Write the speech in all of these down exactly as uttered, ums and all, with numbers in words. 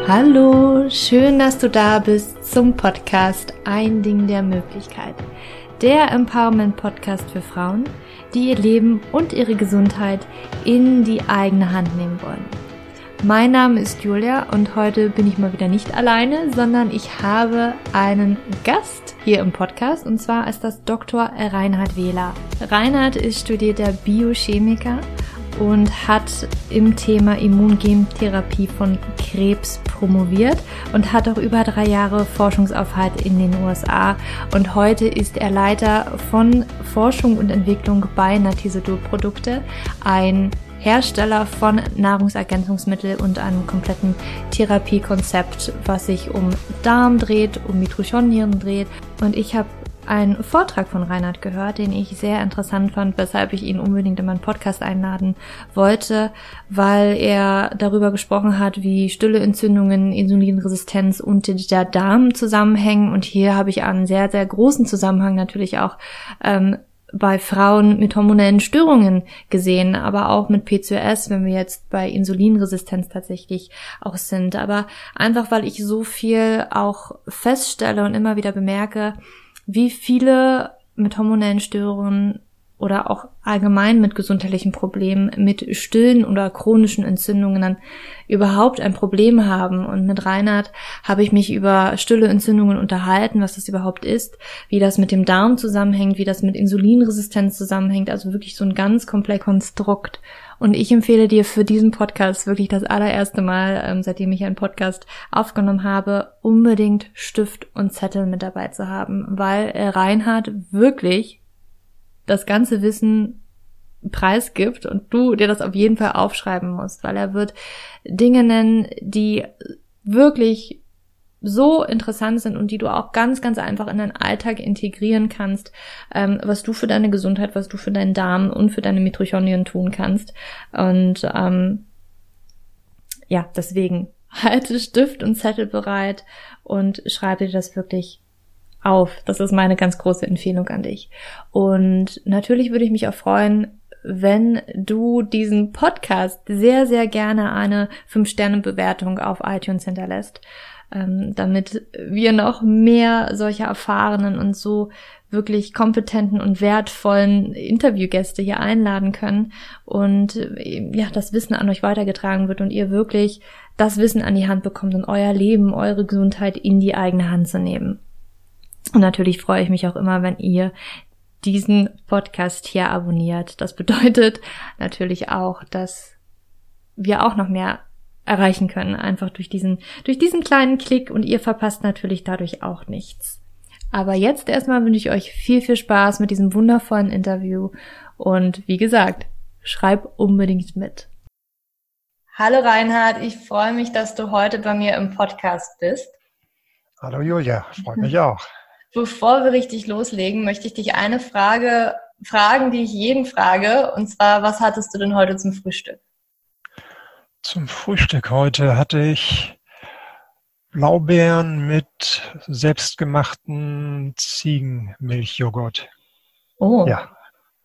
Hallo, schön, dass du da bist zum Podcast Ein Ding der Möglichkeit. Der Empowerment-Podcast für Frauen, die ihr Leben und ihre Gesundheit in die eigene Hand nehmen wollen. Mein Name ist Julia und heute bin ich mal wieder nicht alleine, sondern ich habe einen Gast hier im Podcast und zwar ist das Doktor Reinhard Wehler. Reinhard ist studierter Biochemiker und hat im Thema Immungentherapie von Krebs promoviert und hat auch über drei Jahre Forschungsaufenthalt in den U S A und heute ist er Leiter von Forschung und Entwicklung bei Natisodol Produkte, ein Hersteller von Nahrungsergänzungsmitteln und einem kompletten Therapiekonzept, was sich um Darm dreht, um Mitochondrien dreht. Und ich habe einen Vortrag von Reinhard gehört, den ich sehr interessant fand, weshalb ich ihn unbedingt in meinen Podcast einladen wollte, weil er darüber gesprochen hat, wie stille Entzündungen, Insulinresistenz und der Darm zusammenhängen. Und hier habe ich einen sehr, sehr großen Zusammenhang natürlich auch ähm, bei Frauen mit hormonellen Störungen gesehen, aber auch mit P C O S, wenn wir jetzt bei Insulinresistenz tatsächlich auch sind. Aber einfach, weil ich so viel auch feststelle und immer wieder bemerke, wie viele mit hormonellen Störungen oder auch allgemein mit gesundheitlichen Problemen, mit stillen oder chronischen Entzündungen dann überhaupt ein Problem haben. Und mit Reinhard habe ich mich über stille Entzündungen unterhalten, was das überhaupt ist, wie das mit dem Darm zusammenhängt, wie das mit Insulinresistenz zusammenhängt, also wirklich so ein ganz komplexes Konstrukt. Und ich empfehle dir für diesen Podcast wirklich das allererste Mal, ähm, seitdem ich einen Podcast aufgenommen habe, unbedingt Stift und Zettel mit dabei zu haben, weil äh, Reinhard wirklich das ganze Wissen preisgibt und du dir das auf jeden Fall aufschreiben musst, weil er wird Dinge nennen, die wirklich so interessant sind und die du auch ganz, ganz einfach in deinen Alltag integrieren kannst, ähm, was du für deine Gesundheit, was du für deinen Darm und für deine Mitochondrien tun kannst. Und ähm, ja, deswegen halte Stift und Zettel bereit und schreibe dir das wirklich auf. Das ist meine ganz große Empfehlung an dich. Und natürlich würde ich mich auch freuen, wenn du diesen Podcast sehr, sehr gerne eine fünf Sterne Bewertung auf iTunes hinterlässt, ähm, damit wir noch mehr solcher erfahrenen und so wirklich kompetenten und wertvollen Interviewgäste hier einladen können und ja, das Wissen an euch weitergetragen wird und ihr wirklich das Wissen an die Hand bekommt und euer Leben, eure Gesundheit in die eigene Hand zu nehmen. Und natürlich freue ich mich auch immer, wenn ihr diesen Podcast hier abonniert. Das bedeutet natürlich auch, dass wir auch noch mehr erreichen können, einfach durch diesen, durch diesen kleinen Klick und ihr verpasst natürlich dadurch auch nichts. Aber jetzt erstmal wünsche ich euch viel, viel Spaß mit diesem wundervollen Interview und wie gesagt, schreib unbedingt mit. Hallo Reinhard, ich freue mich, dass du heute bei mir im Podcast bist. Hallo Julia, freut mich auch. Bevor wir richtig loslegen, möchte ich dich eine Frage fragen, die ich jeden frage. Und zwar, was hattest du denn heute zum Frühstück? Zum Frühstück heute hatte ich Blaubeeren mit selbstgemachten Ziegenmilchjoghurt. Oh. Ja.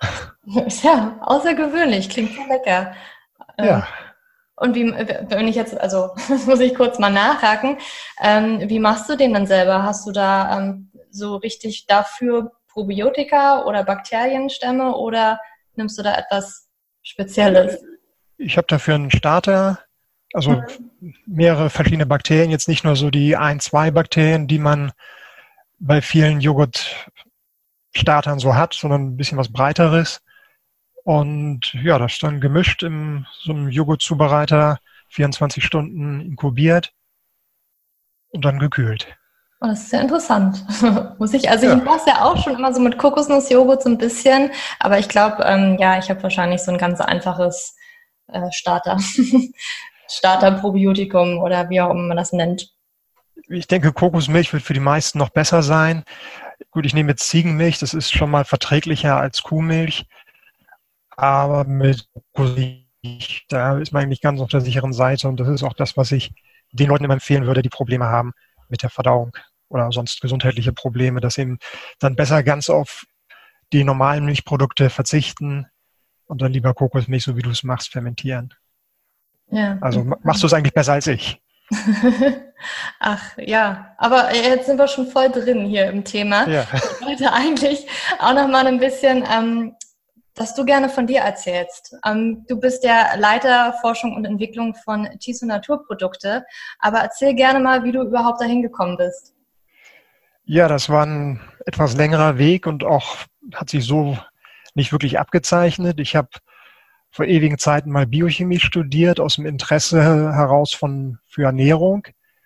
Ja, außergewöhnlich. Klingt so lecker. Ja. Und wie, wenn ich jetzt, also das muss ich kurz mal nachhaken, ähm, wie machst du den dann selber? Hast du da ähm, so richtig dafür Probiotika oder Bakterienstämme oder nimmst du da etwas Spezielles? Ich habe dafür einen Starter, also mehrere verschiedene Bakterien, jetzt nicht nur so die ein, zwei Bakterien, die man bei vielen Joghurtstartern so hat, sondern ein bisschen was Breiteres. Und ja, das ist dann gemischt in so einem Joghurtzubereiter, vierundzwanzig Stunden inkubiert und dann gekühlt. Oh, das ist ja interessant. Muss ich, also ja. Ich mache es ja auch schon immer so mit Kokosnussjoghurt so ein bisschen, aber ich glaube, ähm, ja, ich habe wahrscheinlich so ein ganz einfaches äh, Starter, Starter-Probiotikum oder wie auch immer man das nennt. Ich denke, Kokosmilch wird für die meisten noch besser sein. Gut, ich nehme jetzt Ziegenmilch, das ist schon mal verträglicher als Kuhmilch. Aber mit Kokosmilch, da ist man eigentlich ganz auf der sicheren Seite und das ist auch das, was ich den Leuten immer empfehlen würde, die Probleme haben mit der Verdauung oder sonst gesundheitliche Probleme, dass eben dann besser ganz auf die normalen Milchprodukte verzichten und dann lieber Kokosmilch, so wie du es machst, fermentieren. Ja. Also machst du es eigentlich besser als ich? Ach ja, aber jetzt sind wir schon voll drin hier im Thema. Ja. Ich wollte eigentlich auch noch mal ein bisschen, ähm, dass du gerne von dir erzählst. Ähm, du bist der Leiter Forschung und Entwicklung von Tiso Naturprodukte, aber erzähl gerne mal, wie du überhaupt dahin gekommen bist. Ja, das war ein etwas längerer Weg und auch hat sich so nicht wirklich abgezeichnet. Ich habe vor ewigen Zeiten mal Biochemie studiert, aus dem Interesse heraus von, für Ernährung.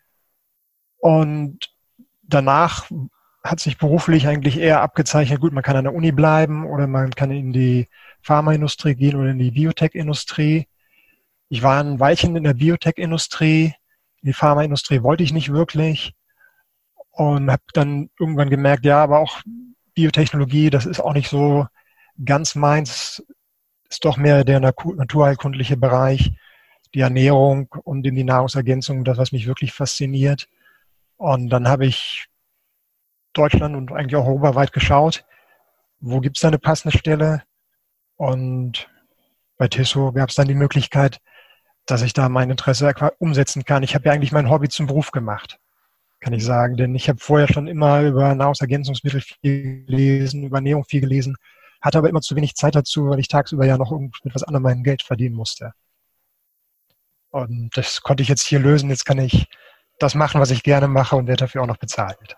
Und danach hat sich beruflich eigentlich eher abgezeichnet, gut, man kann an der Uni bleiben oder man kann in die Pharmaindustrie gehen oder in die Biotech-Industrie. Ich war ein Weilchen in der Biotech-Industrie, in die Pharmaindustrie wollte ich nicht wirklich und habe dann irgendwann gemerkt, ja, aber auch Biotechnologie, das ist auch nicht so ganz meins, ist doch mehr der naturheilkundliche Bereich, die Ernährung und in die Nahrungsergänzung, das, was mich wirklich fasziniert. Und dann habe ich Deutschland und eigentlich auch europaweit geschaut, wo gibt es da eine passende Stelle? Und bei Tiso gab es dann die Möglichkeit, dass ich da mein Interesse umsetzen kann. Ich habe ja eigentlich mein Hobby zum Beruf gemacht, kann ich sagen. Denn ich habe vorher schon immer über Nahrungsergänzungsmittel viel gelesen, über Ernährung viel gelesen, hatte aber immer zu wenig Zeit dazu, weil ich tagsüber ja noch mit was anderem mein Geld verdienen musste. Und das konnte ich jetzt hier lösen. Jetzt kann ich das machen, was ich gerne mache und werde dafür auch noch bezahlt.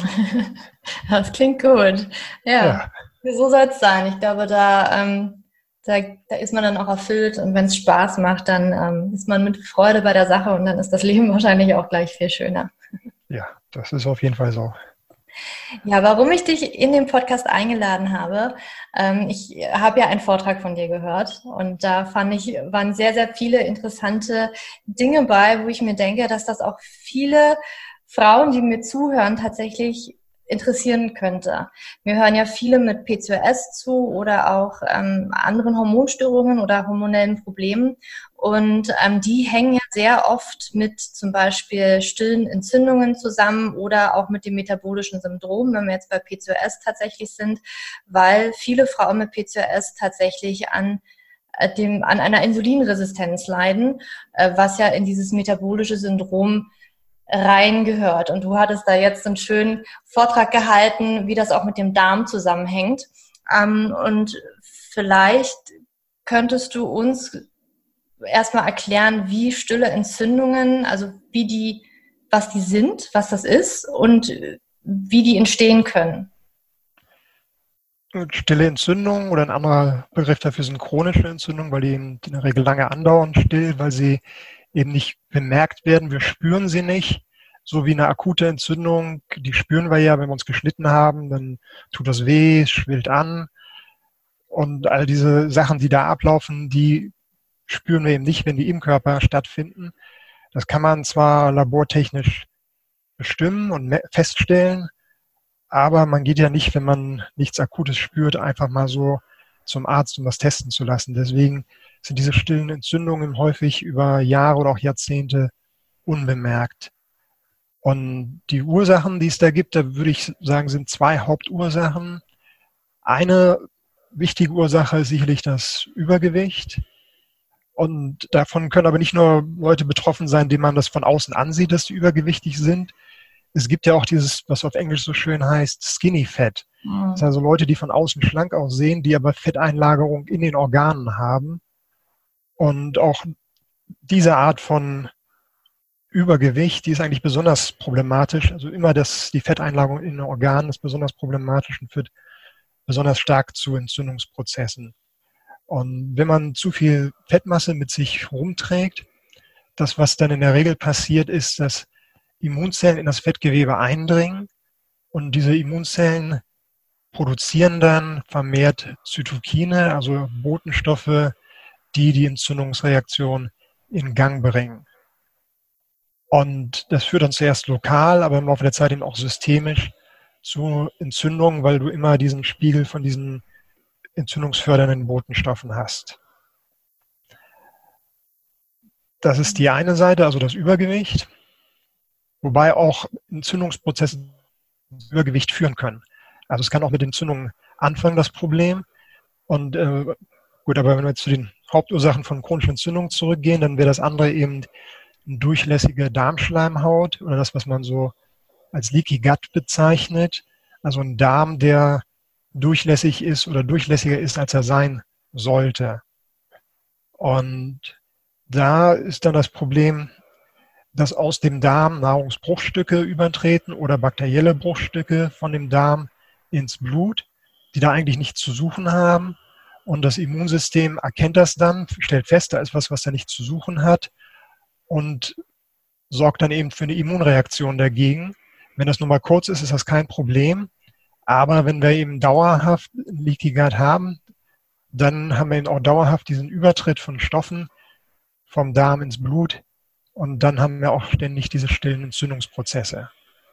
Das klingt gut. Ja, ja. So soll es sein. Ich glaube, da, ähm, da, da ist man dann auch erfüllt und wenn es Spaß macht, dann ähm, ist man mit Freude bei der Sache und dann ist das Leben wahrscheinlich auch gleich viel schöner. Ja, das ist auf jeden Fall so. Ja, warum ich dich in den Podcast eingeladen habe, ähm, ich habe ja einen Vortrag von dir gehört und da fand ich, waren sehr, sehr viele interessante Dinge bei, wo ich mir denke, dass das auch viele Frauen, die mir zuhören, tatsächlich interessieren könnte. Mir hören ja viele mit P C O S zu oder auch ähm, anderen Hormonstörungen oder hormonellen Problemen und ähm, die hängen ja sehr oft mit zum Beispiel stillen Entzündungen zusammen oder auch mit dem metabolischen Syndrom, wenn wir jetzt bei P C O S tatsächlich sind, weil viele Frauen mit P C O S tatsächlich an dem, an einer Insulinresistenz leiden, äh, was ja in dieses metabolische Syndrom reingehört. Und du hattest da jetzt einen schönen Vortrag gehalten, wie das auch mit dem Darm zusammenhängt. Ähm, und vielleicht könntest du uns erstmal erklären, wie stille Entzündungen, also wie die, was die sind, was das ist und wie die entstehen können. Stille Entzündung oder ein anderer Begriff dafür sind chronische Entzündungen, weil die in der Regel lange andauern, still, weil sie eben nicht bemerkt werden. Wir spüren sie nicht. So wie eine akute Entzündung, die spüren wir ja, wenn wir uns geschnitten haben, dann tut das weh, schwillt an. Und all diese Sachen, die da ablaufen, die spüren wir eben nicht, wenn die im Körper stattfinden. Das kann man zwar labortechnisch bestimmen und feststellen, aber man geht ja nicht, wenn man nichts Akutes spürt, einfach mal so zum Arzt, um das testen zu lassen. Deswegen sind diese stillen Entzündungen häufig über Jahre oder auch Jahrzehnte unbemerkt. Und die Ursachen, die es da gibt, da würde ich sagen, sind zwei Hauptursachen. Eine wichtige Ursache ist sicherlich das Übergewicht. Und davon können aber nicht nur Leute betroffen sein, denen man das von außen ansieht, dass die übergewichtig sind. Es gibt ja auch dieses, was auf Englisch so schön heißt, Skinny Fat. Mhm. Das sind also Leute, die von außen schlank aussehen, die aber Fetteinlagerung in den Organen haben. Und auch diese Art von Übergewicht, die ist eigentlich besonders problematisch. Also immer das, die Fetteinlagerung in den Organen ist besonders problematisch und führt besonders stark zu Entzündungsprozessen. Und wenn man zu viel Fettmasse mit sich rumträgt, das, was dann in der Regel passiert, ist, dass Immunzellen in das Fettgewebe eindringen und diese Immunzellen produzieren dann vermehrt Zytokine, also Botenstoffe, die die Entzündungsreaktion in Gang bringen. Und das führt dann zuerst lokal, aber im Laufe der Zeit eben auch systemisch zu Entzündungen, weil du immer diesen Spiegel von diesen entzündungsfördernden Botenstoffen hast. Das ist die eine Seite, also das Übergewicht, wobei auch Entzündungsprozesse zu Übergewicht führen können. Also es kann auch mit Entzündungen anfangen, das Problem. Und äh, gut, aber wenn wir jetzt zu den Hauptursachen von chronischen Entzündungen zurückgehen, dann wäre das andere eben eine durchlässige Darmschleimhaut oder das, was man so als Leaky Gut bezeichnet. Also ein Darm, der durchlässig ist oder durchlässiger ist, als er sein sollte. Und da ist dann das Problem, dass aus dem Darm Nahrungsbruchstücke übertreten oder bakterielle Bruchstücke von dem Darm ins Blut, die da eigentlich nichts zu suchen haben. Und das Immunsystem erkennt das dann, stellt fest, da ist was, was da nichts zu suchen hat und sorgt dann eben für eine Immunreaktion dagegen. Wenn das nur mal kurz ist, ist das kein Problem. Aber wenn wir eben dauerhaft Leaky Gut haben, dann haben wir eben auch dauerhaft diesen Übertritt von Stoffen vom Darm ins Blut. Und dann haben wir auch ständig diese stillen Entzündungsprozesse.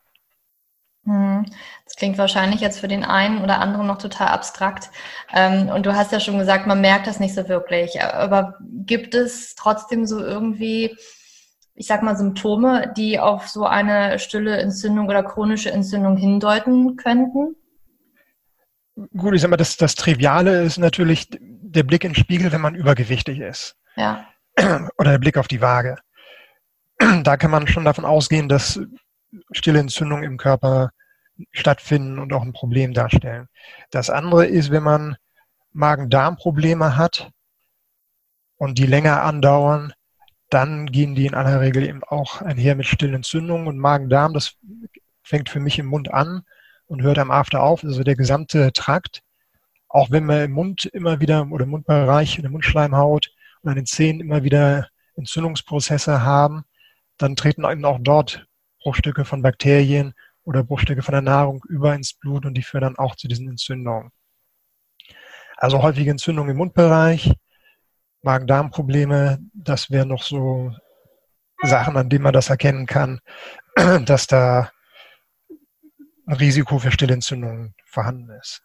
Das klingt wahrscheinlich jetzt für den einen oder anderen noch total abstrakt. Und du hast ja schon gesagt, man merkt das nicht so wirklich. Aber gibt es trotzdem so irgendwie, ich sag mal, Symptome, die auf so eine stille Entzündung oder chronische Entzündung hindeuten könnten? Gut, ich sag mal, das, das Triviale ist natürlich der Blick in den Spiegel, wenn man übergewichtig ist. Ja. Oder der Blick auf die Waage. Da kann man schon davon ausgehen, dass stille Entzündungen im Körper stattfinden und auch ein Problem darstellen. Das andere ist, wenn man Magen-Darm-Probleme hat und die länger andauern, dann gehen die in aller Regel eben auch einher mit stillen Entzündungen. Und Magen-Darm, das fängt für mich im Mund an und hört am After auf, also der gesamte Trakt. Auch wenn wir im Mund immer wieder oder im Mundbereich, in der Mundschleimhaut und an den Zähnen immer wieder Entzündungsprozesse haben, dann treten eben auch dort Bruchstücke von Bakterien oder Bruchstücke von der Nahrung über ins Blut und die führen dann auch zu diesen Entzündungen. Also häufige Entzündungen im Mundbereich, Magen-Darm-Probleme, das wären noch so Sachen, an denen man das erkennen kann, dass da ein Risiko für stille Entzündungen vorhanden ist.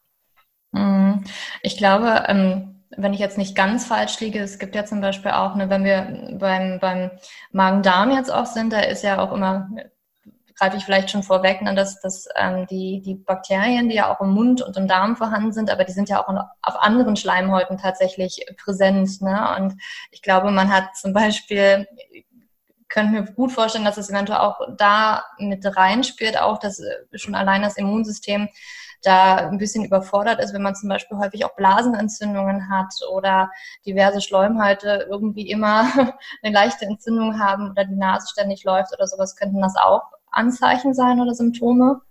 Ich glaube, wenn ich jetzt nicht ganz falsch liege, es gibt ja zum Beispiel auch, ne, wenn wir beim, beim Magen-Darm jetzt auch sind, da ist ja auch immer, greife ich vielleicht schon vorweg, ne, dass, dass ähm, die, die Bakterien, die ja auch im Mund und im Darm vorhanden sind, aber die sind ja auch in, auf anderen Schleimhäuten tatsächlich präsent. Ne? Und ich glaube, man hat zum Beispiel, könnte mir gut vorstellen, dass es eventuell auch da mit reinspielt, auch dass schon allein das Immunsystem da ein bisschen überfordert ist, wenn man zum Beispiel häufig auch Blasenentzündungen hat oder diverse Schleimhäute irgendwie immer eine leichte Entzündung haben oder die Nase ständig läuft oder sowas, könnten das auch Anzeichen sein oder Symptome?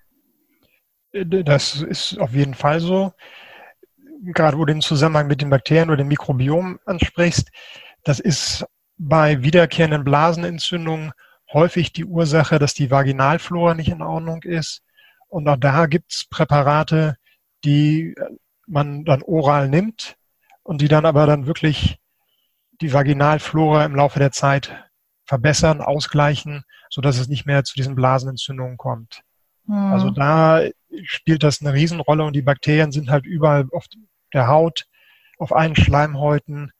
Das ist auf jeden Fall so. Gerade wo du den Zusammenhang mit den Bakterien oder dem Mikrobiom ansprichst, das ist bei wiederkehrenden Blasenentzündungen häufig die Ursache, dass die Vaginalflora nicht in Ordnung ist. Und auch da gibt es Präparate, die man dann oral nimmt und die dann aber dann wirklich die Vaginalflora im Laufe der Zeit verbessern, ausgleichen, sodass es nicht mehr zu diesen Blasenentzündungen kommt. Hm. Also da spielt das eine Riesenrolle und die Bakterien sind halt überall auf der Haut, auf allen Schleimhäuten,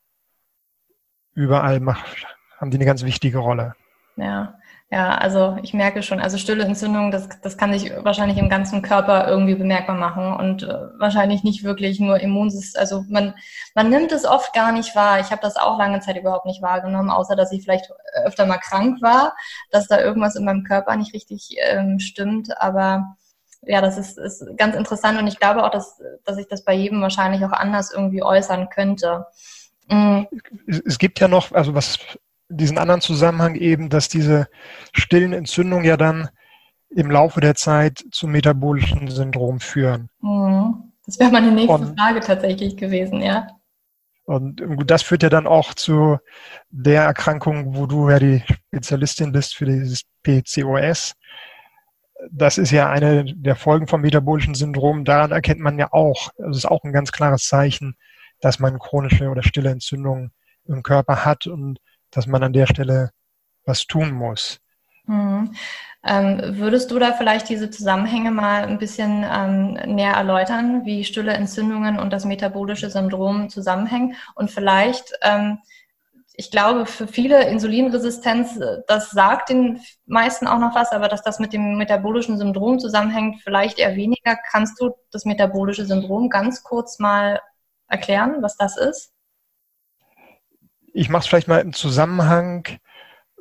überall haben die eine ganz wichtige Rolle. Ja. Ja, also ich merke schon, also stille Entzündung, das, das kann sich wahrscheinlich im ganzen Körper irgendwie bemerkbar machen und äh, wahrscheinlich nicht wirklich nur Immunsystem. Also man man nimmt es oft gar nicht wahr. Ich habe das auch lange Zeit überhaupt nicht wahrgenommen, außer dass ich vielleicht öfter mal krank war, dass da irgendwas in meinem Körper nicht richtig ähm, stimmt. Aber ja, das ist, ist ganz interessant und ich glaube auch, dass, dass ich das bei jedem wahrscheinlich auch anders irgendwie äußern könnte. Mhm. Es, es gibt ja noch, also was diesen anderen Zusammenhang eben, dass diese stillen Entzündungen ja dann im Laufe der Zeit zum metabolischen Syndrom führen. Das wäre meine nächste und, Frage tatsächlich gewesen, ja. Und das führt ja dann auch zu der Erkrankung, wo du ja die Spezialistin bist für dieses P C O S. Das ist ja eine der Folgen vom metabolischen Syndrom. Daran erkennt man ja auch, das ist auch ein ganz klares Zeichen, dass man chronische oder stille Entzündungen im Körper hat und dass man an der Stelle was tun muss. Hm. Ähm, würdest du da vielleicht diese Zusammenhänge mal ein bisschen ähm, näher erläutern, wie stille Entzündungen und das metabolische Syndrom zusammenhängen? Und vielleicht, ähm, ich glaube, für viele Insulinresistenz, das sagt den meisten auch noch was, aber dass das mit dem metabolischen Syndrom zusammenhängt, vielleicht eher weniger. Kannst du das metabolische Syndrom ganz kurz mal erklären, was das ist? Ich mache es vielleicht mal im Zusammenhang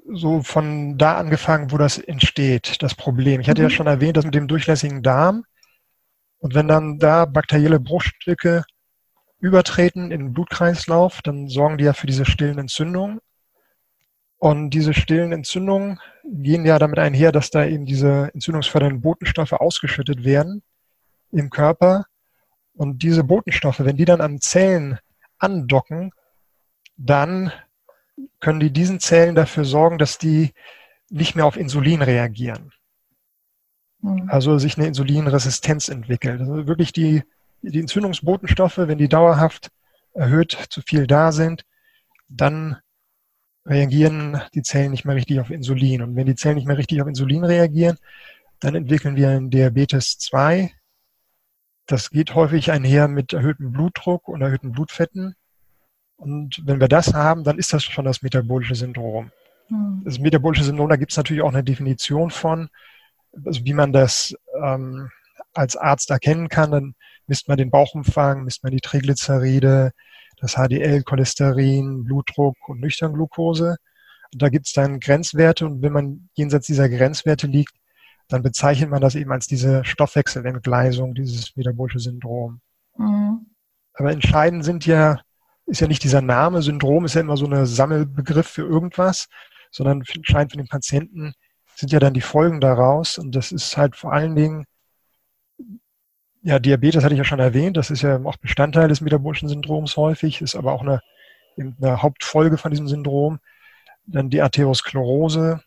so von da angefangen, wo das entsteht, das Problem. Ich hatte mhm. ja schon erwähnt, das mit dem durchlässigen Darm. Und wenn dann da bakterielle Bruchstücke übertreten in den Blutkreislauf, dann sorgen die ja für diese stillen Entzündungen. Und diese stillen Entzündungen gehen ja damit einher, dass da eben diese entzündungsfördernden Botenstoffe ausgeschüttet werden im Körper. Und diese Botenstoffe, wenn die dann an Zellen andocken, dann können die diesen Zellen dafür sorgen, dass die nicht mehr auf Insulin reagieren. Mhm. Also sich eine Insulinresistenz entwickelt. Also wirklich die, die Entzündungsbotenstoffe, wenn die dauerhaft erhöht zu viel da sind, dann reagieren die Zellen nicht mehr richtig auf Insulin. Und wenn die Zellen nicht mehr richtig auf Insulin reagieren, dann entwickeln wir einen Diabetes zwei. Das geht häufig einher mit erhöhtem Blutdruck und erhöhten Blutfetten. Und wenn wir das haben, dann ist das schon das metabolische Syndrom. Hm. Das metabolische Syndrom, da gibt es natürlich auch eine Definition von, also wie man das ähm, als Arzt erkennen kann. Dann misst man den Bauchumfang, misst man die Triglyceride, das H D L, Cholesterin, Blutdruck und Nüchtern-Glucose. Und da gibt es dann Grenzwerte und wenn man jenseits dieser Grenzwerte liegt, dann bezeichnet man das eben als diese Stoffwechselentgleisung, dieses metabolische Syndrom. Mhm. Aber entscheidend sind ja, ist ja nicht dieser Name, Syndrom ist ja immer so ein Sammelbegriff für irgendwas, sondern entscheidend für den Patienten sind ja dann die Folgen daraus und das ist halt vor allen Dingen, ja, Diabetes hatte ich ja schon erwähnt, das ist ja auch Bestandteil des metabolischen Syndroms häufig, ist aber auch eine, eine Hauptfolge von diesem Syndrom. Dann die Arteriosklerose,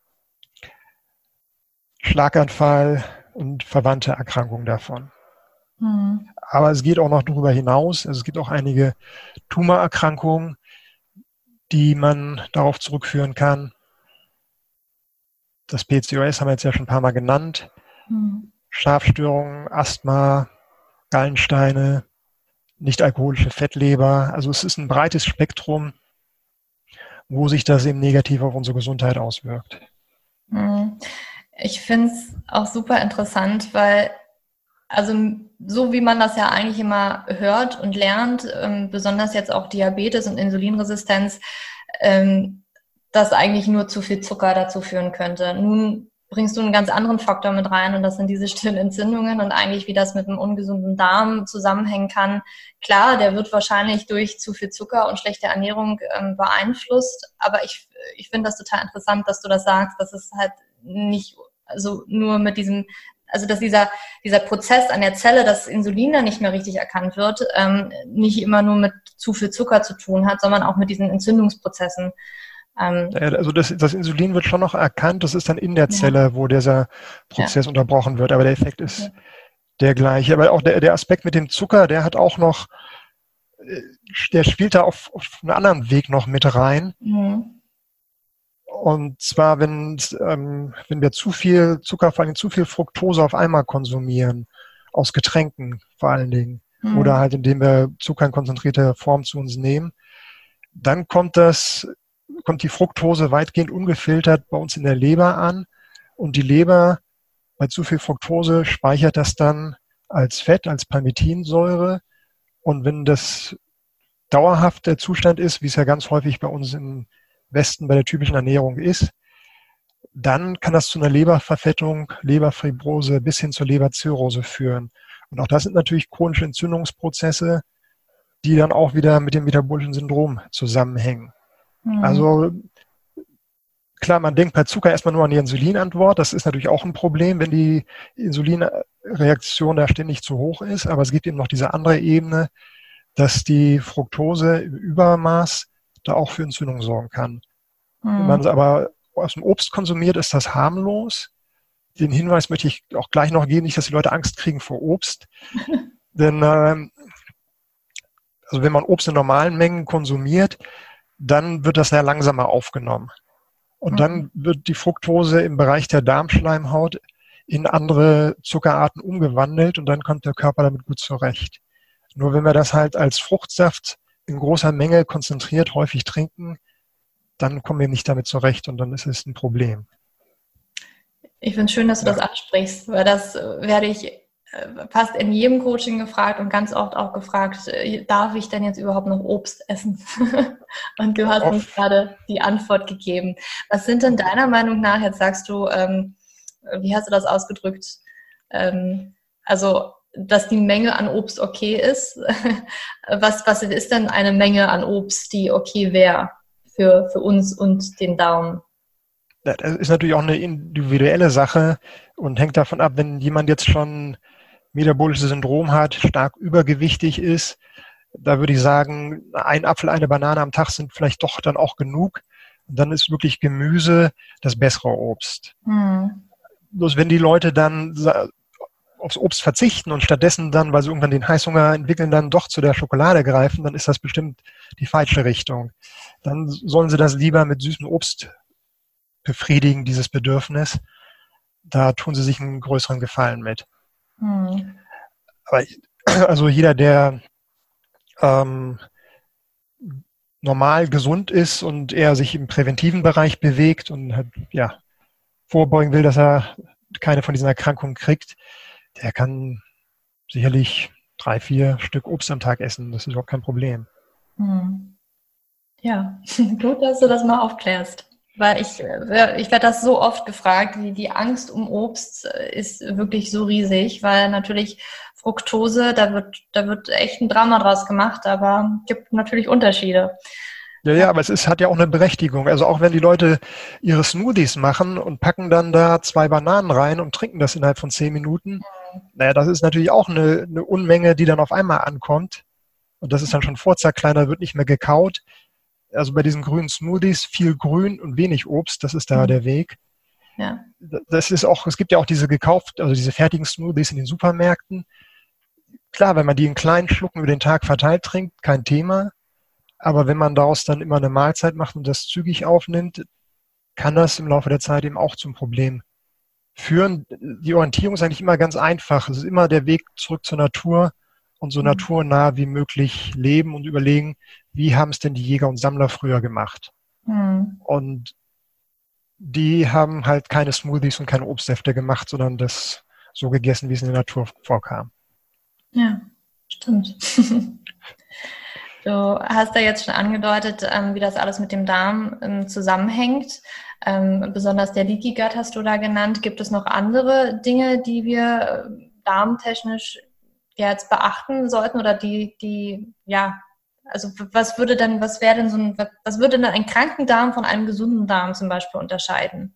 Schlaganfall und verwandte Erkrankungen davon. Mhm. Aber es geht auch noch darüber hinaus. Also es gibt auch einige Tumorerkrankungen, die man darauf zurückführen kann. Das P C O S haben wir jetzt ja schon ein paar Mal genannt. Mhm. Schlafstörungen, Asthma, Gallensteine, nicht-alkoholische Fettleber. Also es ist ein breites Spektrum, wo sich das eben negativ auf unsere Gesundheit auswirkt. Ich finde es auch super interessant, weil also so wie man das ja eigentlich immer hört und lernt, ähm, besonders jetzt auch Diabetes und Insulinresistenz, ähm, dass eigentlich nur zu viel Zucker dazu führen könnte. Nun bringst du einen ganz anderen Faktor mit rein und das sind diese stillen Entzündungen und eigentlich wie das mit einem ungesunden Darm zusammenhängen kann. Klar, der wird wahrscheinlich durch zu viel Zucker und schlechte Ernährung ähm, beeinflusst, aber ich, ich finde das total interessant, dass du das sagst, dass es halt nicht also nur mit diesem, also dass dieser, dieser Prozess an der Zelle, dass Insulin dann nicht mehr richtig erkannt wird, ähm, nicht immer nur mit zu viel Zucker zu tun hat, sondern auch mit diesen Entzündungsprozessen. Also das, das Insulin wird schon noch erkannt, das ist dann in der Zelle, ja, wo dieser Prozess ja. unterbrochen wird, aber der Effekt ist ja. der gleiche. Aber auch der, der Aspekt mit dem Zucker, der hat auch noch, der spielt da auf, auf einen anderen Weg noch mit rein. Mhm. Und zwar, wenn, ähm, wenn wir zu viel Zucker, vor allem zu viel Fructose auf einmal konsumieren, aus Getränken vor allen Dingen, mhm. oder halt indem wir Zucker in konzentrierter Form zu uns nehmen, dann kommt das kommt die Fructose weitgehend ungefiltert bei uns in der Leber an und die Leber bei zu viel Fructose speichert das dann als Fett, als Palmitinsäure und wenn das dauerhaft der Zustand ist, wie es ja ganz häufig bei uns im Westen bei der typischen Ernährung ist, dann kann das zu einer Leberverfettung, Leberfibrose bis hin zur Leberzirrhose führen. Und auch das sind natürlich chronische Entzündungsprozesse, die dann auch wieder mit dem metabolischen Syndrom zusammenhängen. Also klar, man denkt bei Zucker erstmal nur an die Insulinantwort. Das ist natürlich auch ein Problem, wenn die Insulinreaktion da ständig zu hoch ist. Aber es gibt eben noch diese andere Ebene, dass die Fructose im Übermaß da auch für Entzündung sorgen kann. Mhm. Wenn man es aber aus dem Obst konsumiert, ist das harmlos. Den Hinweis möchte ich auch gleich noch geben, nicht, dass die Leute Angst kriegen vor Obst. Denn ähm, also wenn man Obst in normalen Mengen konsumiert, dann wird das sehr langsamer aufgenommen. Und mhm. dann wird die Fructose im Bereich der Darmschleimhaut in andere Zuckerarten umgewandelt und dann kommt der Körper damit gut zurecht. Nur wenn wir das halt als Fruchtsaft in großer Menge konzentriert häufig trinken, dann kommen wir nicht damit zurecht und dann ist es ein Problem. Ich finde es schön, dass du ja. das ansprichst, weil das werde ich fast in jedem Coaching gefragt und ganz oft auch gefragt, darf ich denn jetzt überhaupt noch Obst essen? Und du hast uns gerade die Antwort gegeben. Was sind denn deiner Meinung nach, jetzt sagst du, ähm, wie hast du das ausgedrückt? Ähm, also, dass die Menge an Obst okay ist. Was, was ist denn eine Menge an Obst, die okay wäre für, für uns und den Darm? Das ist natürlich auch eine individuelle Sache und hängt davon ab, wenn jemand jetzt schon metabolisches Syndrom hat, stark übergewichtig ist, da würde ich sagen, ein Apfel, eine Banane am Tag sind vielleicht doch dann auch genug. Und dann ist wirklich Gemüse das bessere Obst. Hm. Bloß wenn die Leute dann aufs Obst verzichten und stattdessen dann, weil sie irgendwann den Heißhunger entwickeln, dann doch zu der Schokolade greifen, dann ist das bestimmt die falsche Richtung. Dann sollen sie das lieber mit süßem Obst befriedigen, dieses Bedürfnis. Da tun sie sich einen größeren Gefallen mit. Hm. Aber also jeder, der ähm, normal gesund ist und eher sich im präventiven Bereich bewegt und halt, ja, vorbeugen will, dass er keine von diesen Erkrankungen kriegt, der kann sicherlich drei, vier Stück Obst am Tag essen. Das ist überhaupt kein Problem. Hm. Ja, gut, dass du das mal aufklärst. Weil ich, ich werde das so oft gefragt, die, die Angst um Obst ist wirklich so riesig, weil natürlich Fructose, da wird, da wird echt ein Drama draus gemacht, aber es gibt natürlich Unterschiede. Ja, ja, aber es ist, hat ja auch eine Berechtigung. Also auch wenn die Leute ihre Smoothies machen und packen dann da zwei Bananen rein und trinken das innerhalb von zehn Minuten, mhm. naja, das ist natürlich auch eine, eine Unmenge, die dann auf einmal ankommt. Und das ist dann schon vorzerkleinert, wird nicht mehr gekaut. Also bei diesen grünen Smoothies viel Grün und wenig Obst, das ist da mhm. der Weg. Ja. Das ist auch, es gibt ja auch diese gekauft, also diese fertigen Smoothies in den Supermärkten. Klar, wenn man die in kleinen Schlucken über den Tag verteilt trinkt, kein Thema. Aber wenn man daraus dann immer eine Mahlzeit macht und das zügig aufnimmt, kann das im Laufe der Zeit eben auch zum Problem führen. Die Orientierung ist eigentlich immer ganz einfach. Es ist immer der Weg zurück zur Natur und so mhm. naturnah wie möglich leben und überlegen, wie haben es denn die Jäger und Sammler früher gemacht? Mhm. Und die haben halt keine Smoothies und keine Obstsäfte gemacht, sondern das so gegessen, wie es in der Natur vorkam. Ja, stimmt. Du hast ja jetzt schon angedeutet, ähm, wie das alles mit dem Darm ähm, zusammenhängt. Ähm, besonders der Leaky Gut hast du da genannt. Gibt es noch andere Dinge, die wir äh, darmtechnisch ja, jetzt beachten sollten oder die, die, ja, also was würde denn, was wäre denn so ein, was würde denn ein kranken Darm von einem gesunden Darm zum Beispiel unterscheiden?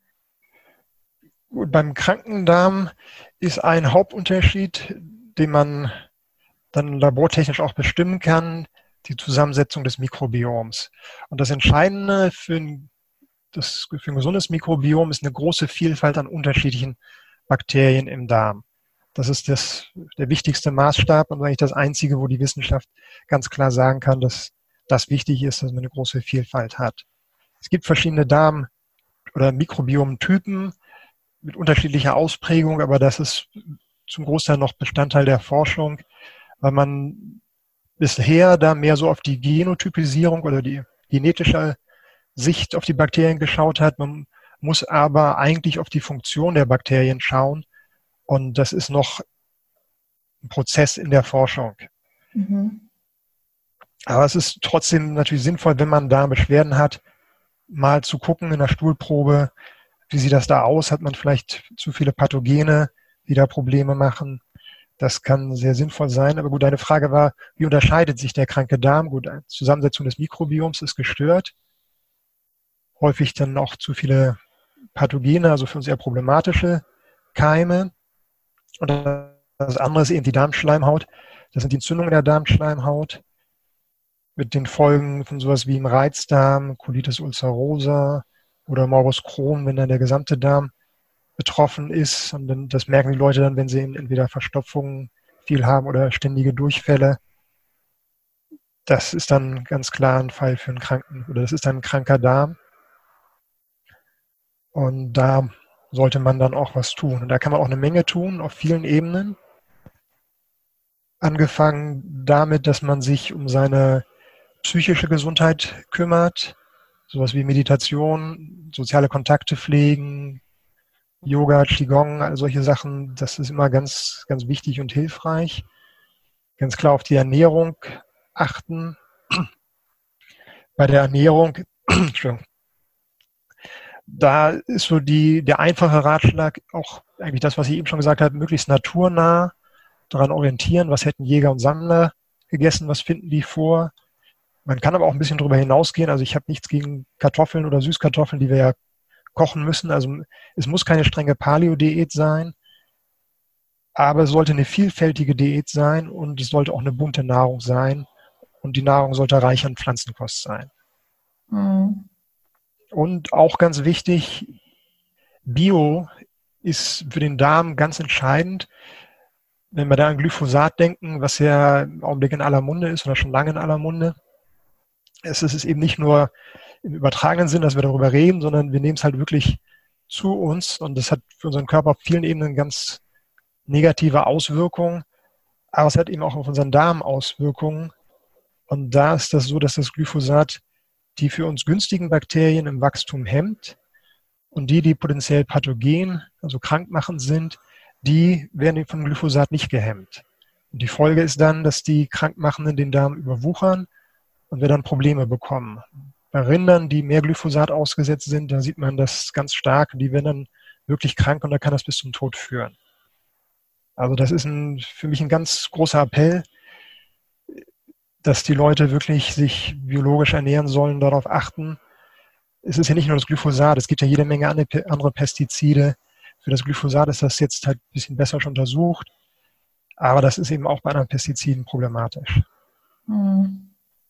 Gut, beim kranken Darm ist ein Hauptunterschied, den man dann labortechnisch auch bestimmen kann, die Zusammensetzung des Mikrobioms. Und das Entscheidende für ein, das, für ein gesundes Mikrobiom ist eine große Vielfalt an unterschiedlichen Bakterien im Darm. Das ist das, der wichtigste Maßstab und eigentlich das Einzige, wo die Wissenschaft ganz klar sagen kann, dass das wichtig ist, dass man eine große Vielfalt hat. Es gibt verschiedene Darm- oder Mikrobiomtypen mit unterschiedlicher Ausprägung, aber das ist zum Großteil noch Bestandteil der Forschung, weil man bisher da mehr so auf die Genotypisierung oder die genetische Sicht auf die Bakterien geschaut hat. Man muss aber eigentlich auf die Funktion der Bakterien schauen. Und das ist noch ein Prozess in der Forschung. Mhm. Aber es ist trotzdem natürlich sinnvoll, wenn man da Beschwerden hat, mal zu gucken in der Stuhlprobe, wie sieht das da aus? Hat man vielleicht zu viele Pathogene, die da Probleme machen? Das kann sehr sinnvoll sein. Aber gut, deine Frage war, wie unterscheidet sich der kranke Darm? Gut, die Zusammensetzung des Mikrobioms ist gestört. Häufig dann auch zu viele Pathogene, also für uns eher problematische Keime. Und das andere ist eben die Darmschleimhaut. Das sind die Entzündungen der Darmschleimhaut mit den Folgen von sowas wie im Reizdarm, Colitis ulcerosa oder Morbus Crohn, wenn dann der gesamte Darm betroffen ist. Und dann, das merken die Leute dann, wenn sie entweder Verstopfungen viel haben oder ständige Durchfälle. Das ist dann ganz klar ein Fall für einen Kranken, oder das ist dann ein kranker Darm. Und da sollte man dann auch was tun. Und da kann man auch eine Menge tun, auf vielen Ebenen. Angefangen damit, dass man sich um seine psychische Gesundheit kümmert, sowas wie Meditation, soziale Kontakte pflegen, Yoga, Qigong, all solche Sachen, das ist immer ganz, ganz wichtig und hilfreich. Ganz klar auf die Ernährung achten. Bei der Ernährung, Entschuldigung, da ist so die, der einfache Ratschlag auch eigentlich das, was ich eben schon gesagt habe, möglichst naturnah daran orientieren, was hätten Jäger und Sammler gegessen, was finden die vor. Man kann aber auch ein bisschen darüber hinausgehen. Also ich habe nichts gegen Kartoffeln oder Süßkartoffeln, die wir ja kochen müssen. Also es muss keine strenge Paleo-Diät sein, aber es sollte eine vielfältige Diät sein und es sollte auch eine bunte Nahrung sein und die Nahrung sollte reich an Pflanzenkost sein. Mhm. Und auch ganz wichtig, Bio ist für den Darm ganz entscheidend. Wenn wir da an Glyphosat denken, was ja im Augenblick in aller Munde ist oder schon lange in aller Munde, es ist eben nicht nur im übertragenen Sinn, dass wir darüber reden, sondern wir nehmen es halt wirklich zu uns und das hat für unseren Körper auf vielen Ebenen ganz negative Auswirkungen, aber es hat eben auch auf unseren Darm Auswirkungen. Und da ist das so, dass das Glyphosat die für uns günstigen Bakterien im Wachstum hemmt und die, die potenziell pathogen, also krankmachend sind, die werden von Glyphosat nicht gehemmt. Und die Folge ist dann, dass die Krankmachenden den Darm überwuchern und wir dann Probleme bekommen. Bei Rindern, die mehr Glyphosat ausgesetzt sind, da sieht man das ganz stark, die werden dann wirklich krank und da kann das bis zum Tod führen. Also das ist ein, für mich ein ganz großer Appell, dass die Leute wirklich sich biologisch ernähren sollen, darauf achten. Es ist ja nicht nur das Glyphosat, es gibt ja jede Menge andere Pestizide. Für das Glyphosat ist das jetzt halt ein bisschen besser schon untersucht, aber das ist eben auch bei anderen Pestiziden problematisch. Hm.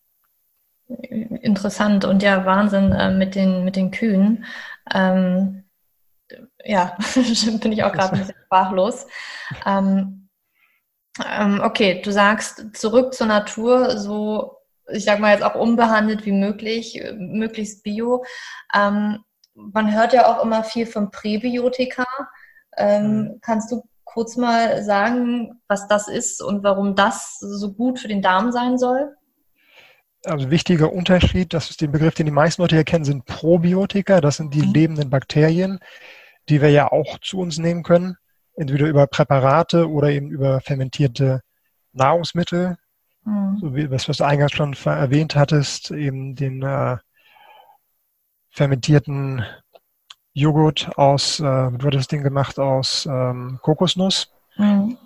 Interessant und ja, Wahnsinn äh, mit den, mit den Kühen. Ähm, ja, bin ich auch gerade ein bisschen sprachlos. Ähm, ähm, okay, du sagst zurück zur Natur, so, ich sag mal jetzt auch unbehandelt wie möglich, möglichst bio. Ähm, man hört ja auch immer viel von Präbiotika. Ähm, mhm. Kannst du kurz mal sagen, was das ist und warum das so gut für den Darm sein soll? Also wichtiger Unterschied, das ist den Begriff, den die meisten Leute hier kennen, sind Probiotika. Das sind die mhm. lebenden Bakterien, die wir ja auch zu uns nehmen können. Entweder über Präparate oder eben über fermentierte Nahrungsmittel. Mhm. So wie was, was du eingangs schon erwähnt hattest, eben den äh, fermentierten Joghurt aus, äh, du hattest das Ding gemacht aus ähm, Kokosnuss. Mhm.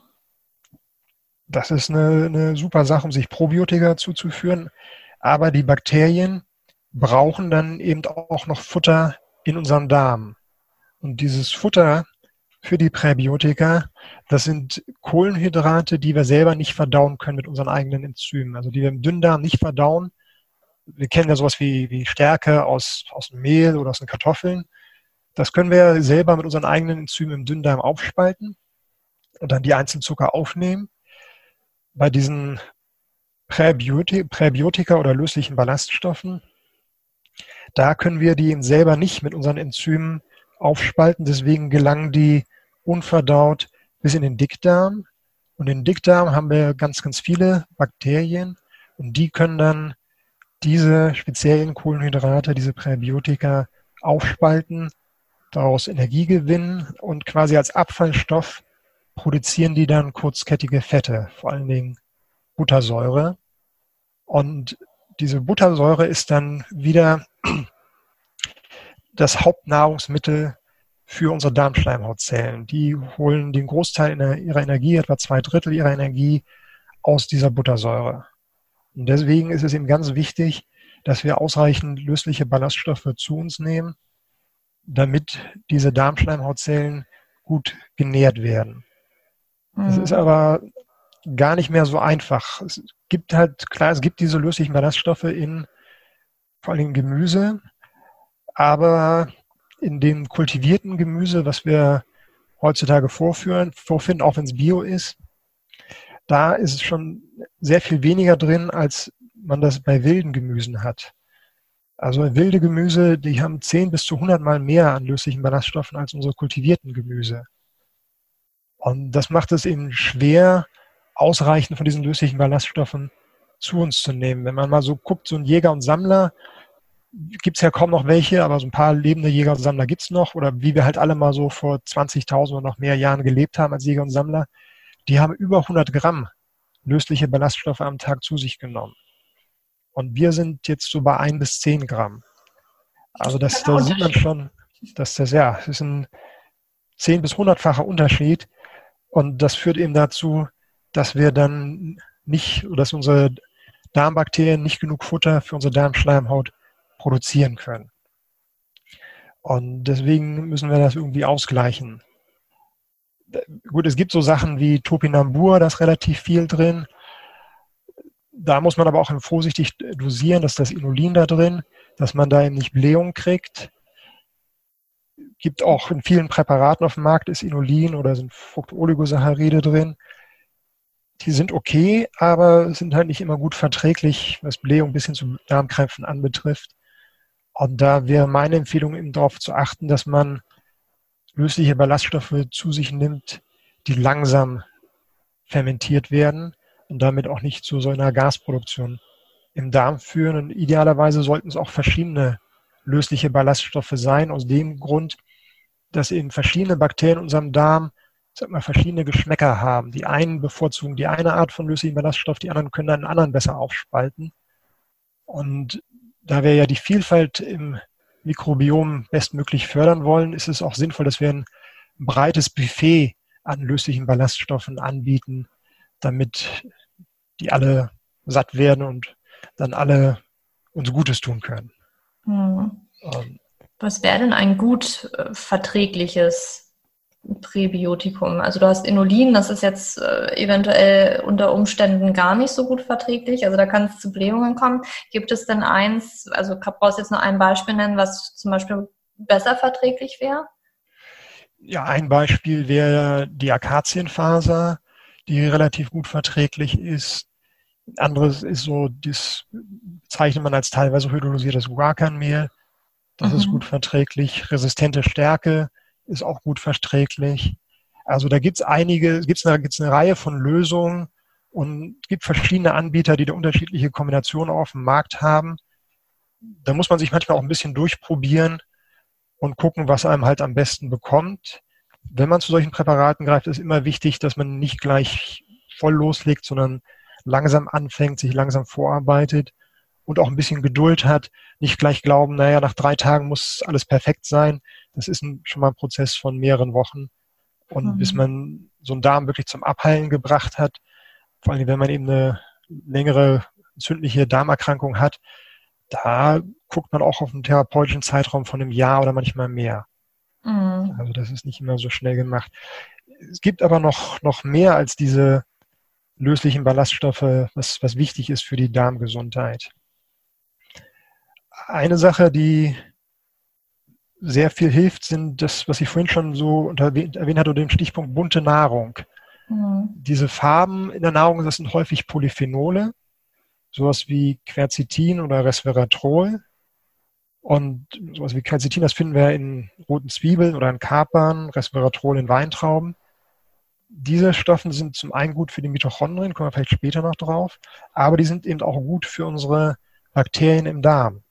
Das ist eine, eine super Sache, um sich Probiotika zuzuführen. Aber die Bakterien brauchen dann eben auch noch Futter in unserem Darm. Und dieses Futter für die Präbiotika, das sind Kohlenhydrate, die wir selber nicht verdauen können mit unseren eigenen Enzymen. Also die wir im Dünndarm nicht verdauen. Wir kennen ja sowas wie, wie Stärke aus, aus dem Mehl oder aus den Kartoffeln. Das können wir selber mit unseren eigenen Enzymen im Dünndarm aufspalten und dann die einzelnen Zucker aufnehmen. Bei diesen Präbiotika, Präbiotika oder löslichen Ballaststoffen, da können wir die selber nicht mit unseren Enzymen aufspalten. Deswegen gelangen die unverdaut bis in den Dickdarm. Und im Dickdarm haben wir ganz, ganz viele Bakterien und die können dann diese speziellen Kohlenhydrate, diese Präbiotika aufspalten, daraus Energie gewinnen und quasi als Abfallstoff produzieren die dann kurzkettige Fette, vor allen Dingen Buttersäure. Und diese Buttersäure ist dann wieder das Hauptnahrungsmittel für unsere Darmschleimhautzellen. Die holen den Großteil ihrer Energie, etwa zwei Drittel ihrer Energie, aus dieser Buttersäure. Und deswegen ist es eben ganz wichtig, dass wir ausreichend lösliche Ballaststoffe zu uns nehmen, damit diese Darmschleimhautzellen gut genährt werden. Mhm. Das ist aber gar nicht mehr so einfach. Es gibt halt, klar, es gibt diese löslichen Ballaststoffe in vor allem Gemüse, aber in dem kultivierten Gemüse, was wir heutzutage vorführen, vorfinden, auch wenn es Bio ist, da ist es schon sehr viel weniger drin, als man das bei wilden Gemüsen hat. Also wilde Gemüse, die haben zehn bis zu hundert Mal mehr an löslichen Ballaststoffen als unsere kultivierten Gemüse. Und das macht es eben schwer, ausreichend von diesen löslichen Ballaststoffen zu uns zu nehmen. Wenn man mal so guckt, so ein Jäger und Sammler, gibt es ja kaum noch welche, aber so ein paar lebende Jäger und Sammler gibt es noch. Oder wie wir halt alle mal so vor zwanzigtausend oder noch mehr Jahren gelebt haben als Jäger und Sammler, die haben über hundert Gramm lösliche Ballaststoffe am Tag zu sich genommen. Und wir sind jetzt so bei ein bis zehn Gramm. Also das, da sieht man schon, dass das, ja, das ist ein zehn- bis hundertfacher Unterschied. Und das führt eben dazu, dass wir dann nicht, dass unsere Darmbakterien nicht genug Futter für unsere Darmschleimhaut produzieren können. Und deswegen müssen wir das irgendwie ausgleichen. Gut, es gibt so Sachen wie Topinambur, da ist relativ viel drin. Da muss man aber auch vorsichtig dosieren, dass das Inulin da drin, dass man da eben nicht Blähung kriegt. Gibt auch in vielen Präparaten auf dem Markt ist Inulin oder sind Fructoligosaccharide drin. Die sind okay, aber sind halt nicht immer gut verträglich, was Blähung bis hin zu Darmkrämpfen anbetrifft. Und da wäre meine Empfehlung eben darauf zu achten, dass man lösliche Ballaststoffe zu sich nimmt, die langsam fermentiert werden und damit auch nicht zu so einer Gasproduktion im Darm führen. Und idealerweise sollten es auch verschiedene lösliche Ballaststoffe sein, aus dem Grund, dass eben verschiedene Bakterien in unserem Darm, sag mal, verschiedene Geschmäcker haben. Die einen bevorzugen die eine Art von löslichen Ballaststoff, die anderen können einen anderen besser aufspalten. Und da wir ja die Vielfalt im Mikrobiom bestmöglich fördern wollen, ist es auch sinnvoll, dass wir ein breites Buffet an löslichen Ballaststoffen anbieten, damit die alle satt werden und dann alle uns Gutes tun können. Hm. Was wäre denn ein gut äh, verträgliches Präbiotikum? Also du hast Inulin, das ist jetzt äh, eventuell unter Umständen gar nicht so gut verträglich, also da kann es zu Blähungen kommen. Gibt es denn eins, also brauchst du jetzt nur ein Beispiel nennen, was zum Beispiel besser verträglich wäre? Ja, ein Beispiel wäre die Akazienfaser, die relativ gut verträglich ist. Anderes ist so, das bezeichnet man als teilweise hydrolysiertes Guacanmehl. Das mhm. ist gut verträglich. Resistente Stärke ist auch gut verträglich. Also da gibt es einige, gibt's eine, gibt's eine Reihe von Lösungen und es gibt verschiedene Anbieter, die da unterschiedliche Kombinationen auf dem Markt haben. Da muss man sich manchmal auch ein bisschen durchprobieren und gucken, was einem halt am besten bekommt. Wenn man zu solchen Präparaten greift, ist immer wichtig, dass man nicht gleich voll loslegt, sondern langsam anfängt, sich langsam vorarbeitet und auch ein bisschen Geduld hat, nicht gleich glauben, naja, nach drei Tagen muss alles perfekt sein. Das ist ein, schon mal ein Prozess von mehreren Wochen. Und mhm. bis man so einen Darm wirklich zum Abheilen gebracht hat, vor allem wenn man eben eine längere entzündliche Darmerkrankung hat, da guckt man auch auf einen therapeutischen Zeitraum von einem Jahr oder manchmal mehr. Mhm. Also das ist nicht immer so schnell gemacht. Es gibt aber noch, noch mehr als diese löslichen Ballaststoffe, was, was wichtig ist für die Darmgesundheit. Eine Sache, die sehr viel hilft, sind das, was ich vorhin schon so erwähnt, erwähnt hatte, den Stichpunkt bunte Nahrung. Mhm. Diese Farben in der Nahrung, das sind häufig Polyphenole, sowas wie Quercetin oder Resveratrol. Und sowas wie Quercetin, das finden wir in roten Zwiebeln oder in Kapern, Resveratrol in Weintrauben. Diese Stoffe sind zum einen gut für die Mitochondrien, kommen wir vielleicht später noch drauf, aber die sind eben auch gut für unsere Bakterien im Darm.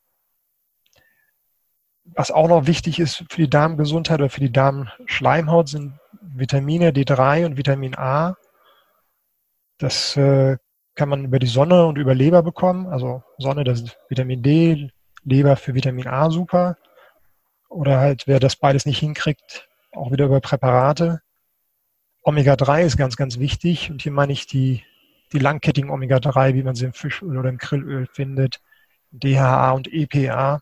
Was auch noch wichtig ist für die Darmgesundheit oder für die Darmschleimhaut sind Vitamine D drei und Vitamin A. Das äh, kann man über die Sonne und über Leber bekommen. Also Sonne, das ist Vitamin D, Leber für Vitamin A super. Oder halt, wer das beides nicht hinkriegt, auch wieder über Präparate. Omega drei ist ganz, ganz wichtig. Und hier meine ich die, die langkettigen Omega drei, wie man sie im Fischöl oder im Grillöl findet. D H A und E P A.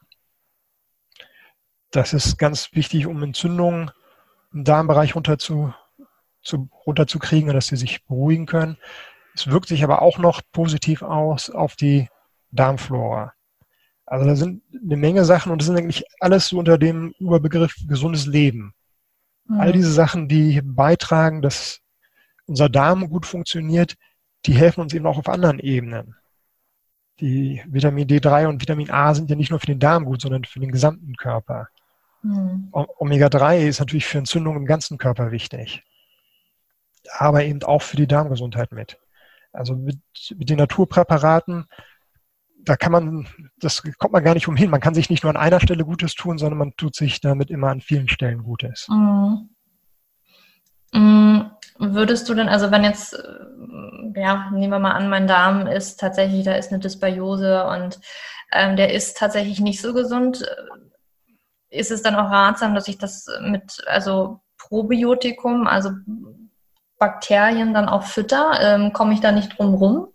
Das ist ganz wichtig, um Entzündungen im Darmbereich runter zu, zu, runterzukriegen und dass sie sich beruhigen können. Es wirkt sich aber auch noch positiv aus auf die Darmflora. Also da sind eine Menge Sachen und das sind eigentlich alles so unter dem Überbegriff gesundes Leben. Mhm. All diese Sachen, die beitragen, dass unser Darm gut funktioniert, die helfen uns eben auch auf anderen Ebenen. Die Vitamin D drei und Vitamin A sind ja nicht nur für den Darm gut, sondern für den gesamten Körper. Mhm. Omega drei ist natürlich für Entzündungen im ganzen Körper wichtig, aber eben auch für die Darmgesundheit mit. Also mit, mit den Naturpräparaten da kann man, das kommt man gar nicht umhin. Man kann sich nicht nur an einer Stelle Gutes tun, sondern man tut sich damit immer an vielen Stellen Gutes. Mhm. Mhm. Würdest du denn, also wenn jetzt, ja, nehmen wir mal an, mein Darm ist tatsächlich, da ist eine Dysbiose und ähm, der ist tatsächlich nicht so gesund, ist es dann auch ratsam, dass ich das mit, also Probiotikum, also Bakterien dann auch fütter? Ähm, komme ich da nicht drum rum?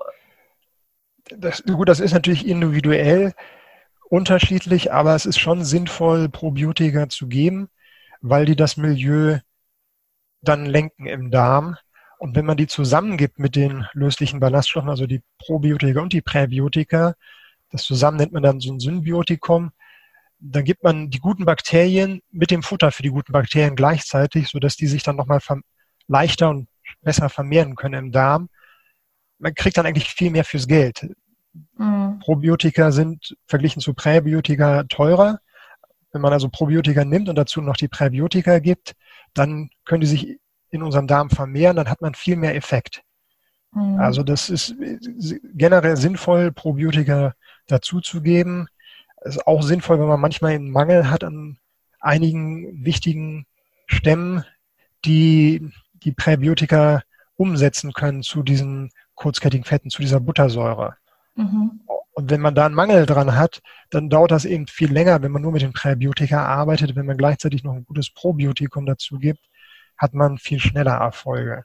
Das, gut, das ist natürlich individuell unterschiedlich, aber es ist schon sinnvoll, Probiotika zu geben, weil die das Milieu dann lenken im Darm. Und wenn man die zusammengibt mit den löslichen Ballaststoffen, also die Probiotika und die Präbiotika, das zusammen nennt man dann so ein Symbiotikum, dann gibt man die guten Bakterien mit dem Futter für die guten Bakterien gleichzeitig, sodass die sich dann nochmal leichter und besser vermehren können im Darm. Man kriegt dann eigentlich viel mehr fürs Geld. Mhm. Probiotika sind verglichen zu Präbiotika teurer. Wenn man also Probiotika nimmt und dazu noch die Präbiotika gibt, dann können die sich in unserem Darm vermehren, dann hat man viel mehr Effekt. Mhm. Also das ist generell sinnvoll, Probiotika dazu zu geben. Es ist auch sinnvoll, wenn man manchmal einen Mangel hat an einigen wichtigen Stämmen, die die Präbiotika umsetzen können zu diesen kurzkettigen Fetten, zu dieser Buttersäure. Mhm. Und wenn man da einen Mangel dran hat, dann dauert das eben viel länger, wenn man nur mit den Präbiotika arbeitet. Wenn man gleichzeitig noch ein gutes Probiotikum dazu gibt, hat man viel schneller Erfolge.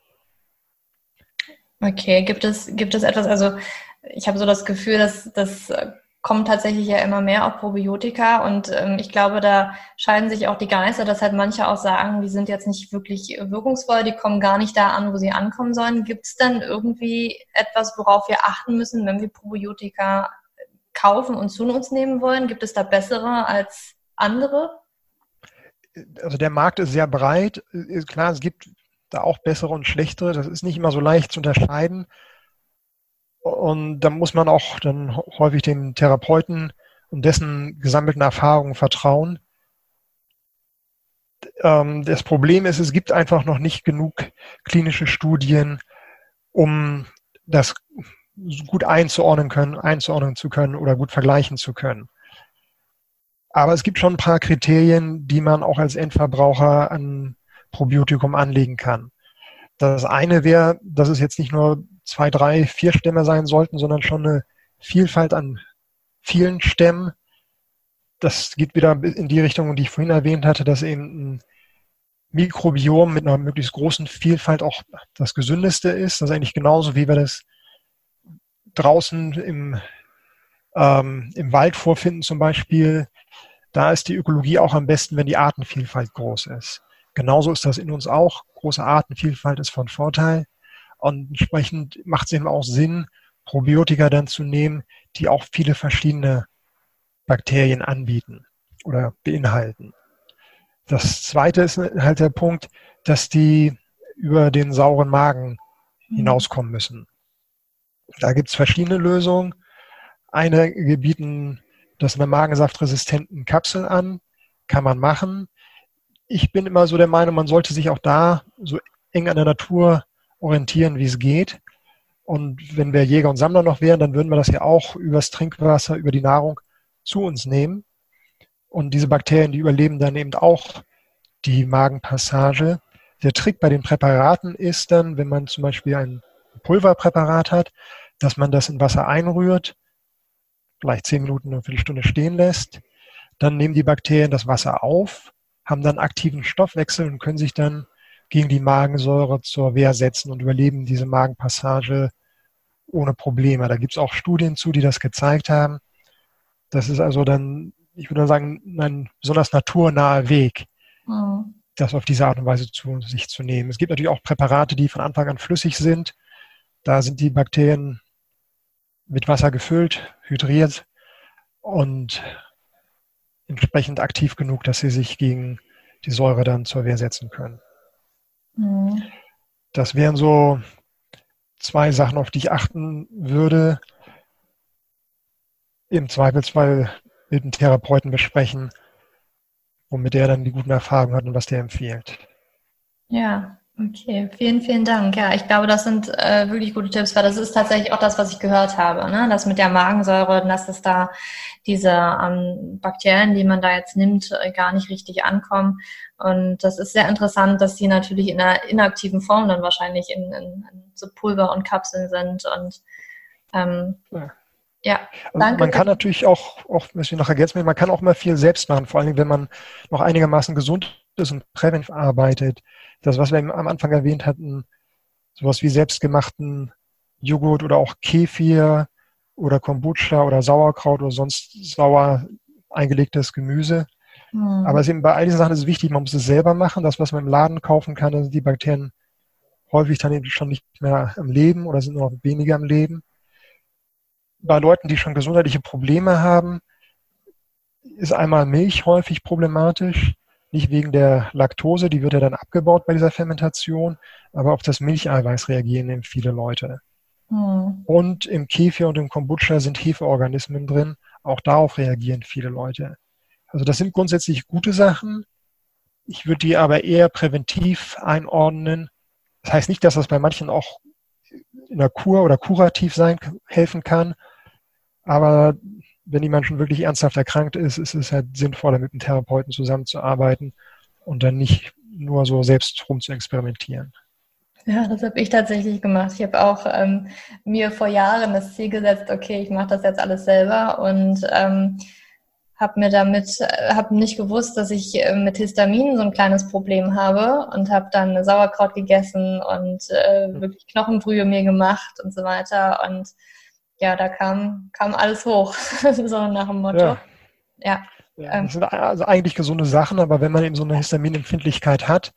Okay, gibt es, gibt es etwas, also ich habe so das Gefühl, dass das kommt tatsächlich ja immer mehr auf Probiotika und ähm, ich glaube, da scheiden sich auch die Geister, dass halt manche auch sagen, die sind jetzt nicht wirklich wirkungsvoll, die kommen gar nicht da an, wo sie ankommen sollen. Gibt es denn irgendwie etwas, worauf wir achten müssen, wenn wir Probiotika kaufen und zu uns nehmen wollen? Gibt es da bessere als andere? Also der Markt ist sehr breit. Klar, es gibt da auch bessere und schlechtere. Das ist nicht immer so leicht zu unterscheiden. Und da muss man auch dann häufig dem Therapeuten und dessen gesammelten Erfahrungen vertrauen. Ähm, das Problem ist, es gibt einfach noch nicht genug klinische Studien, um das gut einzuordnen können, einzuordnen zu können oder gut vergleichen zu können. Aber es gibt schon ein paar Kriterien, die man auch als Endverbraucher an Probiotikum anlegen kann. Das eine wäre, dass es jetzt nicht nur zwei, drei, vier Stämme sein sollten, sondern schon eine Vielfalt an vielen Stämmen. Das geht wieder in die Richtung, die ich vorhin erwähnt hatte, dass eben ein Mikrobiom mit einer möglichst großen Vielfalt auch das Gesündeste ist. Das ist eigentlich genauso, wie wir das draußen im, ähm, im Wald vorfinden zum Beispiel. Da ist die Ökologie auch am besten, wenn die Artenvielfalt groß ist. Genauso ist das in uns auch. Große Artenvielfalt ist von Vorteil. Und entsprechend macht es eben auch Sinn, Probiotika dann zu nehmen, die auch viele verschiedene Bakterien anbieten oder beinhalten. Das zweite ist halt der Punkt, dass die über den sauren Magen hinauskommen müssen. Da gibt es verschiedene Lösungen. Einige bieten das in einer magensaftresistenten Kapsel an, kann man machen. Ich bin immer so der Meinung, man sollte sich auch da so eng an der Natur orientieren, wie es geht. Und wenn wir Jäger und Sammler noch wären, dann würden wir das ja auch übers Trinkwasser, über die Nahrung zu uns nehmen. Und diese Bakterien, die überleben dann eben auch die Magenpassage. Der Trick bei den Präparaten ist dann, wenn man zum Beispiel ein Pulverpräparat hat, dass man das in Wasser einrührt, vielleicht zehn Minuten, eine Viertelstunde stehen lässt. Dann nehmen die Bakterien das Wasser auf, haben dann aktiven Stoffwechsel und können sich dann gegen die Magensäure zur Wehr setzen und überleben diese Magenpassage ohne Probleme. Da gibt es auch Studien zu, die das gezeigt haben. Das ist also dann, ich würde sagen, ein besonders naturnaher Weg, mhm. das auf diese Art und Weise zu sich zu nehmen. Es gibt natürlich auch Präparate, die von Anfang an flüssig sind. Da sind die Bakterien mit Wasser gefüllt, hydriert und entsprechend aktiv genug, dass sie sich gegen die Säure dann zur Wehr setzen können. Mhm. Das wären so zwei Sachen, auf die ich achten würde. Im Zweifelsfall mit einem Therapeuten besprechen, womit der dann die guten Erfahrungen hat und was der empfiehlt. Ja, Okay, vielen, vielen Dank. Ja, ich glaube, das sind äh, wirklich gute Tipps, weil das ist tatsächlich auch das, was ich gehört habe, ne? Das mit der Magensäure, dass es da diese ähm, Bakterien, die man da jetzt nimmt, äh, gar nicht richtig ankommen. Und das ist sehr interessant, dass die natürlich in einer inaktiven Form dann wahrscheinlich in, in, in so Pulver und Kapseln sind. Und ähm, Ja. ja, Also danke man für kann die. natürlich auch, auch, was wir noch ergänzen, man kann auch mal viel selbst machen, vor allem wenn man noch einigermaßen gesund ist und präventiv arbeitet. Das, was wir am Anfang erwähnt hatten, sowas wie selbstgemachten Joghurt oder auch Kefir oder Kombucha oder Sauerkraut oder sonst sauer eingelegtes Gemüse. Aber Hm. es ist eben bei all diesen Sachen ist es wichtig, man muss es selber machen. Das, was man im Laden kaufen kann, da sind die Bakterien häufig dann eben schon nicht mehr am Leben oder sind nur noch weniger am Leben. Bei Leuten, die schon gesundheitliche Probleme haben, ist einmal Milch häufig problematisch. Nicht wegen der Laktose, die wird ja dann abgebaut bei dieser Fermentation, aber auf das Milcheiweiß reagieren eben viele Leute. Hm. Und im Kefir und im Kombucha sind Hefeorganismen drin. Auch darauf reagieren viele Leute. Also das sind grundsätzlich gute Sachen. Ich würde die aber eher präventiv einordnen. Das heißt nicht, dass das bei manchen auch in der Kur oder kurativ sein, helfen kann. Aber wenn jemand schon wirklich ernsthaft erkrankt ist, ist es halt sinnvoller, mit einem Therapeuten zusammenzuarbeiten und dann nicht nur so selbst rum zu experimentieren. Ja, das habe ich tatsächlich gemacht. Ich habe auch ähm, mir vor Jahren das Ziel gesetzt, okay, ich mache das jetzt alles selber und ähm, habe mir damit, äh, habe nicht gewusst, dass ich äh, mit Histamin so ein kleines Problem habe und habe dann Sauerkraut gegessen und äh, wirklich Knochenbrühe mir gemacht und so weiter. Und ja, da kam, kam alles hoch, so nach dem Motto. Ja, Ja, ja, ähm, das sind also eigentlich gesunde Sachen, aber wenn man eben so eine Histaminempfindlichkeit hat,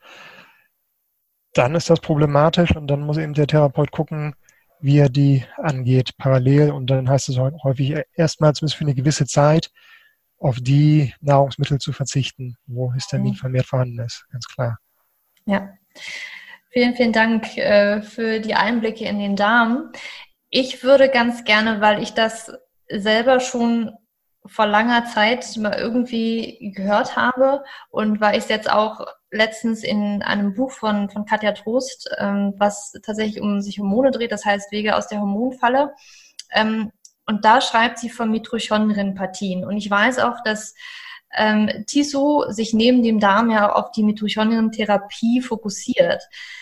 dann ist das problematisch und dann muss eben der Therapeut gucken, wie er die angeht, parallel. Und dann heißt es häufig erstmal, zumindest für eine gewisse Zeit, auf die Nahrungsmittel zu verzichten, wo Histamin vermehrt vorhanden ist, ganz klar. ja. Vielen, vielen Dank äh, für die Einblicke in den Darm. Ich würde ganz gerne, weil ich das selber schon vor langer Zeit mal irgendwie gehört habe und weil ich es jetzt auch letztens in einem Buch von, von Katja Trost, ähm, was tatsächlich um sich Hormone dreht, das heißt Wege aus der Hormonfalle. Ähm, und da schreibt sie von Mitochondrienpathien. Und ich weiß auch, dass ähm, Tissot sich neben dem Darm ja auf die Mitochondrientherapie fokussiert.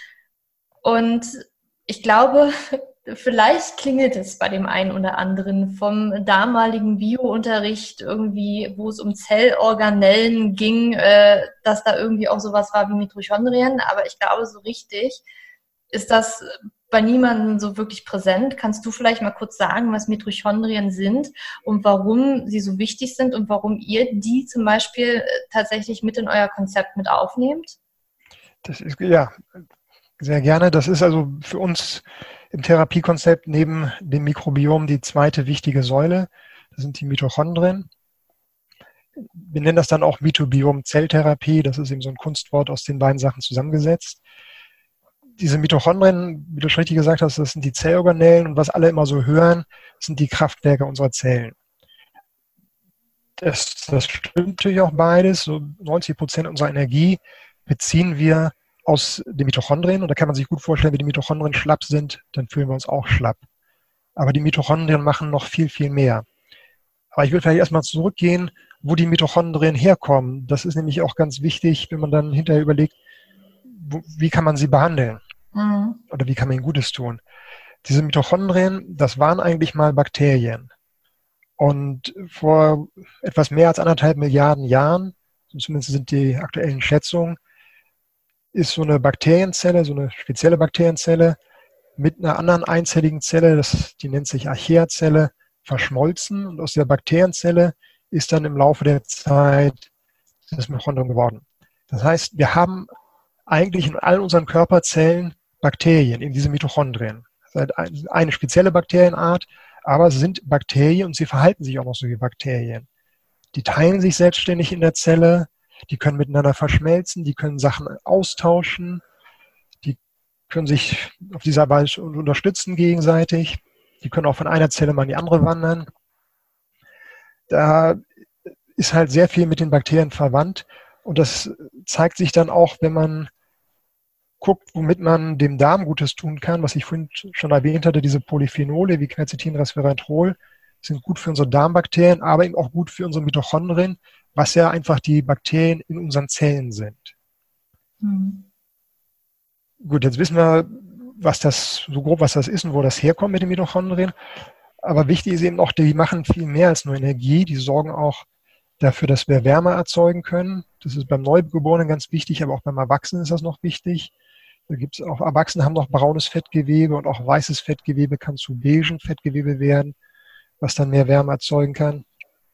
Und ich glaube, vielleicht klingelt es bei dem einen oder anderen vom damaligen Bio-Unterricht irgendwie, wo es um Zellorganellen ging, äh, dass da irgendwie auch sowas war wie Mitochondrien. Aber ich glaube, so richtig ist das bei niemandem so wirklich präsent. Kannst du vielleicht mal kurz sagen, was Mitochondrien sind und warum sie so wichtig sind und warum ihr die zum Beispiel tatsächlich mit in euer Konzept mit aufnehmt? Das ist, ja, sehr gerne. Das ist also für uns im Therapiekonzept neben dem Mikrobiom die zweite wichtige Säule. Das sind die Mitochondrien. Wir nennen das dann auch Mitobiom-Zelltherapie. Das ist eben so ein Kunstwort aus den beiden Sachen zusammengesetzt. Diese Mitochondrien, wie du schon richtig gesagt hast, das sind die Zellorganellen und was alle immer so hören, sind die Kraftwerke unserer Zellen. Das, das stimmt natürlich auch beides. So neunzig Prozent unserer Energie beziehen wir aus den Mitochondrien. Und da kann man sich gut vorstellen, wenn die Mitochondrien schlapp sind, dann fühlen wir uns auch schlapp. Aber die Mitochondrien machen noch viel, viel mehr. Aber ich will vielleicht erstmal zurückgehen, wo die Mitochondrien herkommen. Das ist nämlich auch ganz wichtig, wenn man dann hinterher überlegt, wo, wie kann man sie behandeln? Mhm. Oder wie kann man ihnen Gutes tun? Diese Mitochondrien, das waren eigentlich mal Bakterien. Und vor etwas mehr als anderthalb Milliarden Jahren, zumindest sind die aktuellen Schätzungen, ist so eine Bakterienzelle, so eine spezielle Bakterienzelle mit einer anderen einzelligen Zelle, das, die nennt sich Archaea-Zelle, verschmolzen. Und aus der Bakterienzelle ist dann im Laufe der Zeit das Mitochondrium geworden. Das heißt, wir haben eigentlich in allen unseren Körperzellen Bakterien, in diese Mitochondrien. Das ist eine spezielle Bakterienart, aber es sind Bakterien und sie verhalten sich auch noch so wie Bakterien. Die teilen sich selbstständig in der Zelle, die können miteinander verschmelzen, die können Sachen austauschen, die können sich auf dieser Weise unterstützen gegenseitig, die können auch von einer Zelle mal in die andere wandern. Da ist halt sehr viel mit den Bakterien verwandt und das zeigt sich dann auch, wenn man guckt, womit man dem Darm Gutes tun kann, was ich vorhin schon erwähnt hatte, diese Polyphenole wie Quercetin, Resveratrol, sind gut für unsere Darmbakterien, aber eben auch gut für unsere Mitochondrien, was ja einfach die Bakterien in unseren Zellen sind. Mhm. Gut, jetzt wissen wir, was das, so grob was das ist und wo das herkommt mit den Mitochondrien. Aber wichtig ist eben auch, die machen viel mehr als nur Energie. Die sorgen auch dafür, dass wir Wärme erzeugen können. Das ist beim Neugeborenen ganz wichtig, aber auch beim Erwachsenen ist das noch wichtig. Da gibt es auch, Erwachsene haben noch braunes Fettgewebe und auch weißes Fettgewebe kann zu beigen Fettgewebe werden, was dann mehr Wärme erzeugen kann.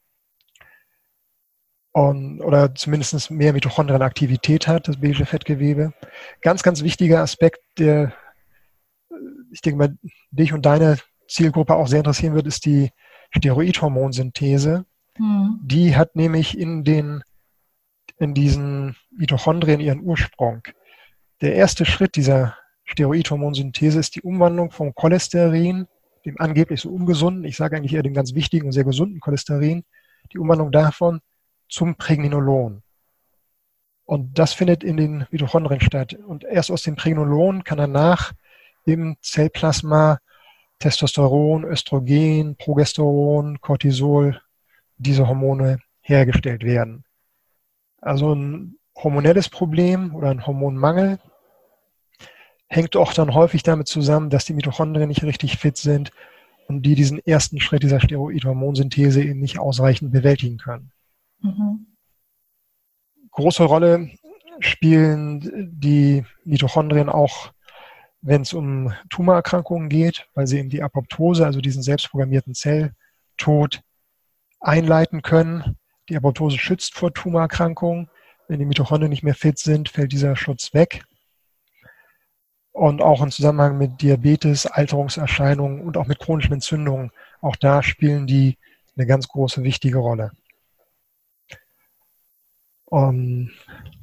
Und, oder zumindest mehr Mitochondrienaktivität hat, das beige Fettgewebe. Ganz, ganz wichtiger Aspekt, der, ich denke mal, dich und deine Zielgruppe auch sehr interessieren wird, ist die Steroidhormonsynthese. Mhm. Die hat nämlich in den, in diesen Mitochondrien ihren Ursprung. Der erste Schritt dieser Steroidhormonsynthese ist die Umwandlung vom Cholesterin, dem angeblich so ungesunden, ich sage eigentlich eher dem ganz wichtigen und sehr gesunden Cholesterin, die Umwandlung davon zum Pregnenolon. Und das findet in den Mitochondrien statt. Und erst aus dem Pregnenolon kann danach im Zellplasma Testosteron, Östrogen, Progesteron, Cortisol, diese Hormone hergestellt werden. Also ein hormonelles Problem oder ein Hormonmangel hängt auch dann häufig damit zusammen, dass die Mitochondrien nicht richtig fit sind und die diesen ersten Schritt dieser Steroidhormonsynthese eben nicht ausreichend bewältigen können. Mhm. Große Rolle spielen die Mitochondrien auch, wenn es um Tumorerkrankungen geht, weil sie eben die Apoptose, also diesen selbstprogrammierten Zelltod, einleiten können. Die Apoptose schützt vor Tumorerkrankungen. Wenn die Mitochondrien nicht mehr fit sind, fällt dieser Schutz weg. Und auch im Zusammenhang mit Diabetes, Alterungserscheinungen und auch mit chronischen Entzündungen, auch da spielen die eine ganz große, wichtige Rolle. Um,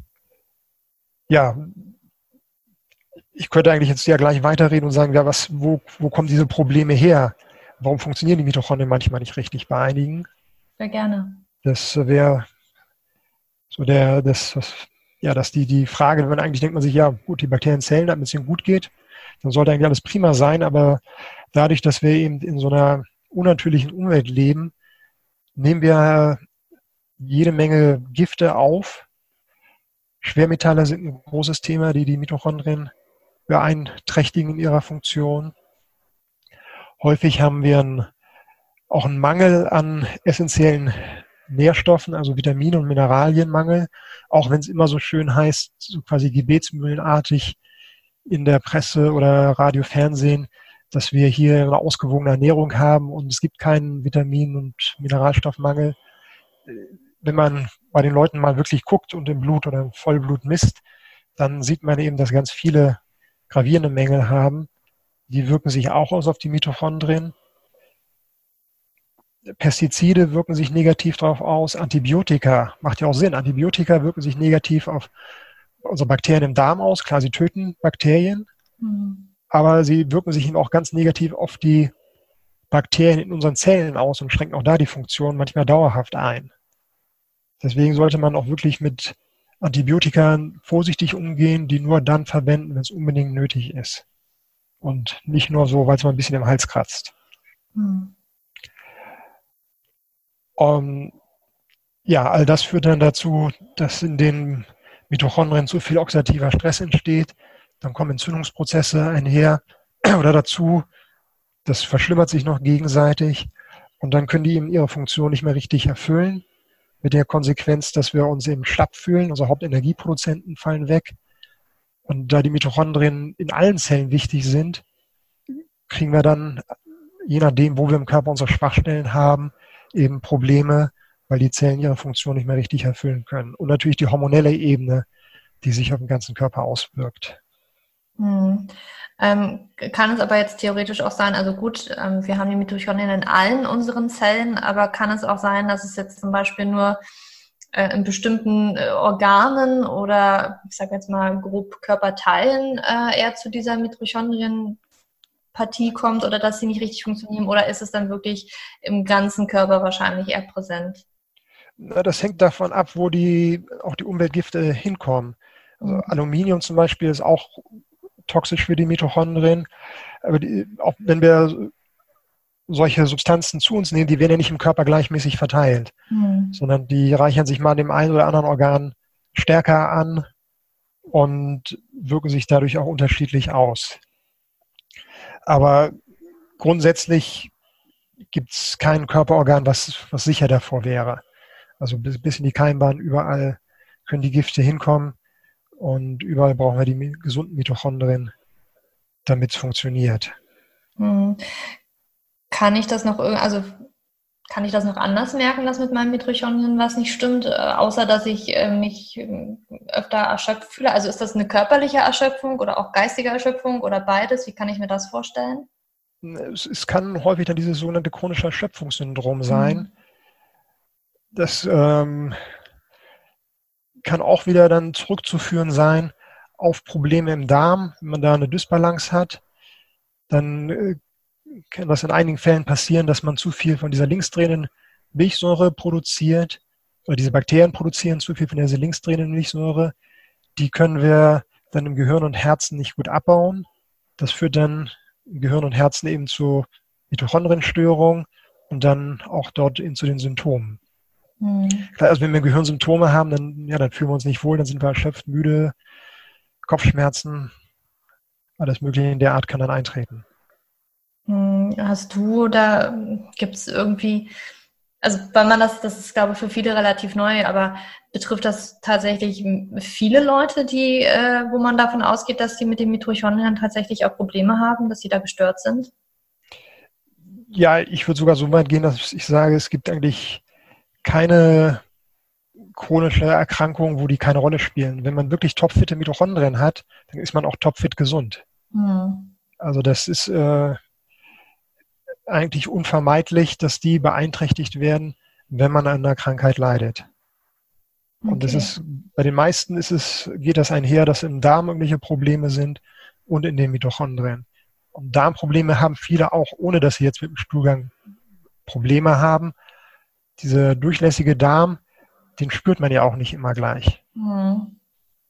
ja, ich könnte eigentlich jetzt ja gleich weiterreden und sagen, ja, was, wo, wo kommen diese Probleme her? Warum funktionieren die Mitochondrien manchmal nicht richtig bei einigen? Sehr gerne. Das wäre so der, das, was, ja, dass die, die Frage, wenn man eigentlich denkt man sich, ja, gut, die Bakterien zählen, damit es ihnen gut geht, dann sollte eigentlich alles prima sein, aber dadurch, dass wir eben in so einer unnatürlichen Umwelt leben, nehmen wir jede Menge Gifte auf. Schwermetalle sind ein großes Thema, die die Mitochondrien beeinträchtigen in ihrer Funktion. Häufig haben wir einen, auch einen Mangel an essentiellen Nährstoffen, also Vitamine und Mineralienmangel, auch wenn es immer so schön heißt, so quasi gebetsmühlenartig in der Presse oder Radio, Fernsehen, dass wir hier eine ausgewogene Ernährung haben und es gibt keinen Vitamin- und Mineralstoffmangel. Wenn man bei den Leuten mal wirklich guckt und im Blut oder im Vollblut misst, dann sieht man eben, dass ganz viele gravierende Mängel haben. Die wirken sich auch aus auf die Mitochondrien. Pestizide wirken sich negativ darauf aus. Antibiotika, macht ja auch Sinn. Antibiotika wirken sich negativ auf unsere Bakterien im Darm aus. Klar, sie töten Bakterien, mhm. aber sie wirken sich eben auch ganz negativ auf die Bakterien in unseren Zellen aus und schränken auch da die Funktion manchmal dauerhaft ein. Deswegen sollte man auch wirklich mit Antibiotika vorsichtig umgehen, die nur dann verwenden, wenn es unbedingt nötig ist. Und nicht nur so, weil es mal ein bisschen im Hals kratzt. Hm. Um, ja, all das führt dann dazu, dass in den Mitochondrien zu viel oxidativer Stress entsteht. Dann kommen Entzündungsprozesse einher oder dazu. Das verschlimmert sich noch gegenseitig. Und dann können die eben ihre Funktion nicht mehr richtig erfüllen. Mit der Konsequenz, dass wir uns eben schlapp fühlen. Unsere Hauptenergieproduzenten fallen weg. Und da die Mitochondrien in allen Zellen wichtig sind, kriegen wir dann, je nachdem, wo wir im Körper unsere Schwachstellen haben, eben Probleme, weil die Zellen ihre Funktion nicht mehr richtig erfüllen können. Und natürlich die hormonelle Ebene, die sich auf den ganzen Körper auswirkt. Hm. Ähm, kann es aber jetzt theoretisch auch sein, also gut, ähm, wir haben die Mitochondrien in allen unseren Zellen, aber kann es auch sein, dass es jetzt zum Beispiel nur äh, in bestimmten äh, Organen oder ich sage jetzt mal grob Körperteilen äh, eher zu dieser Mitochondrienpathie kommt oder dass sie nicht richtig funktionieren, oder ist es dann wirklich im ganzen Körper wahrscheinlich eher präsent? Na, das hängt davon ab, wo die auch die Umweltgifte hinkommen. Also Aluminium zum Beispiel ist auch toxisch für die Mitochondrien. Aber die, auch wenn wir solche Substanzen zu uns nehmen, die werden ja nicht im Körper gleichmäßig verteilt, mhm. sondern die reichern sich mal dem einen oder anderen Organ stärker an und wirken sich dadurch auch unterschiedlich aus. Aber grundsätzlich gibt es kein Körperorgan, was, was sicher davor wäre. Also bis, bis in die Keimbahn, überall können die Gifte hinkommen und überall brauchen wir die gesunden Mitochondrien, damit es funktioniert. Hm. Kann ich das noch, also kann ich das noch anders merken, dass mit meinen Mitochondrien was nicht stimmt, äh, außer dass ich äh, mich äh, öfter erschöpft fühle? Also ist das eine körperliche Erschöpfung oder auch geistige Erschöpfung oder beides? Wie kann ich mir das vorstellen? Es, es kann häufig dann dieses sogenannte chronische Erschöpfungssyndrom sein. Mhm. Das ähm, kann auch wieder dann zurückzuführen sein auf Probleme im Darm. Wenn man da eine Dysbalance hat, dann äh, kann das in einigen Fällen passieren, dass man zu viel von dieser linksdrehenden Milchsäure produziert, oder diese Bakterien produzieren zu viel von dieser linksdrehenden Milchsäure. Die können wir dann im Gehirn und Herzen nicht gut abbauen. Das führt dann im Gehirn und Herzen eben zu Mitochondrienstörungen und dann auch dort eben zu den Symptomen. Mhm. Klar, also wenn wir im Gehirn Symptome haben, dann, ja, dann fühlen wir uns nicht wohl, dann sind wir erschöpft, müde, Kopfschmerzen, alles Mögliche in der Art kann dann eintreten. Hast du da, gibt es irgendwie, also weil man das, das ist glaube ich für viele relativ neu, aber betrifft das tatsächlich viele Leute, die, äh, wo man davon ausgeht, dass die mit den Mitochondrien tatsächlich auch Probleme haben, dass sie da gestört sind? Ja, ich würde sogar so weit gehen, dass ich sage, es gibt eigentlich keine chronische Erkrankung, wo die keine Rolle spielen. Wenn man wirklich topfitte Mitochondrien hat, dann ist man auch topfit gesund. Hm. Also das ist äh, eigentlich unvermeidlich, dass die beeinträchtigt werden, wenn man an einer Krankheit leidet. Okay. Und das ist, bei den meisten ist es, geht das einher, dass im Darm irgendwelche Probleme sind und in den Mitochondrien. Und Darmprobleme haben viele auch, ohne dass sie jetzt mit dem Stuhlgang Probleme haben. Dieser durchlässige Darm, den spürt man ja auch nicht immer gleich. Mhm.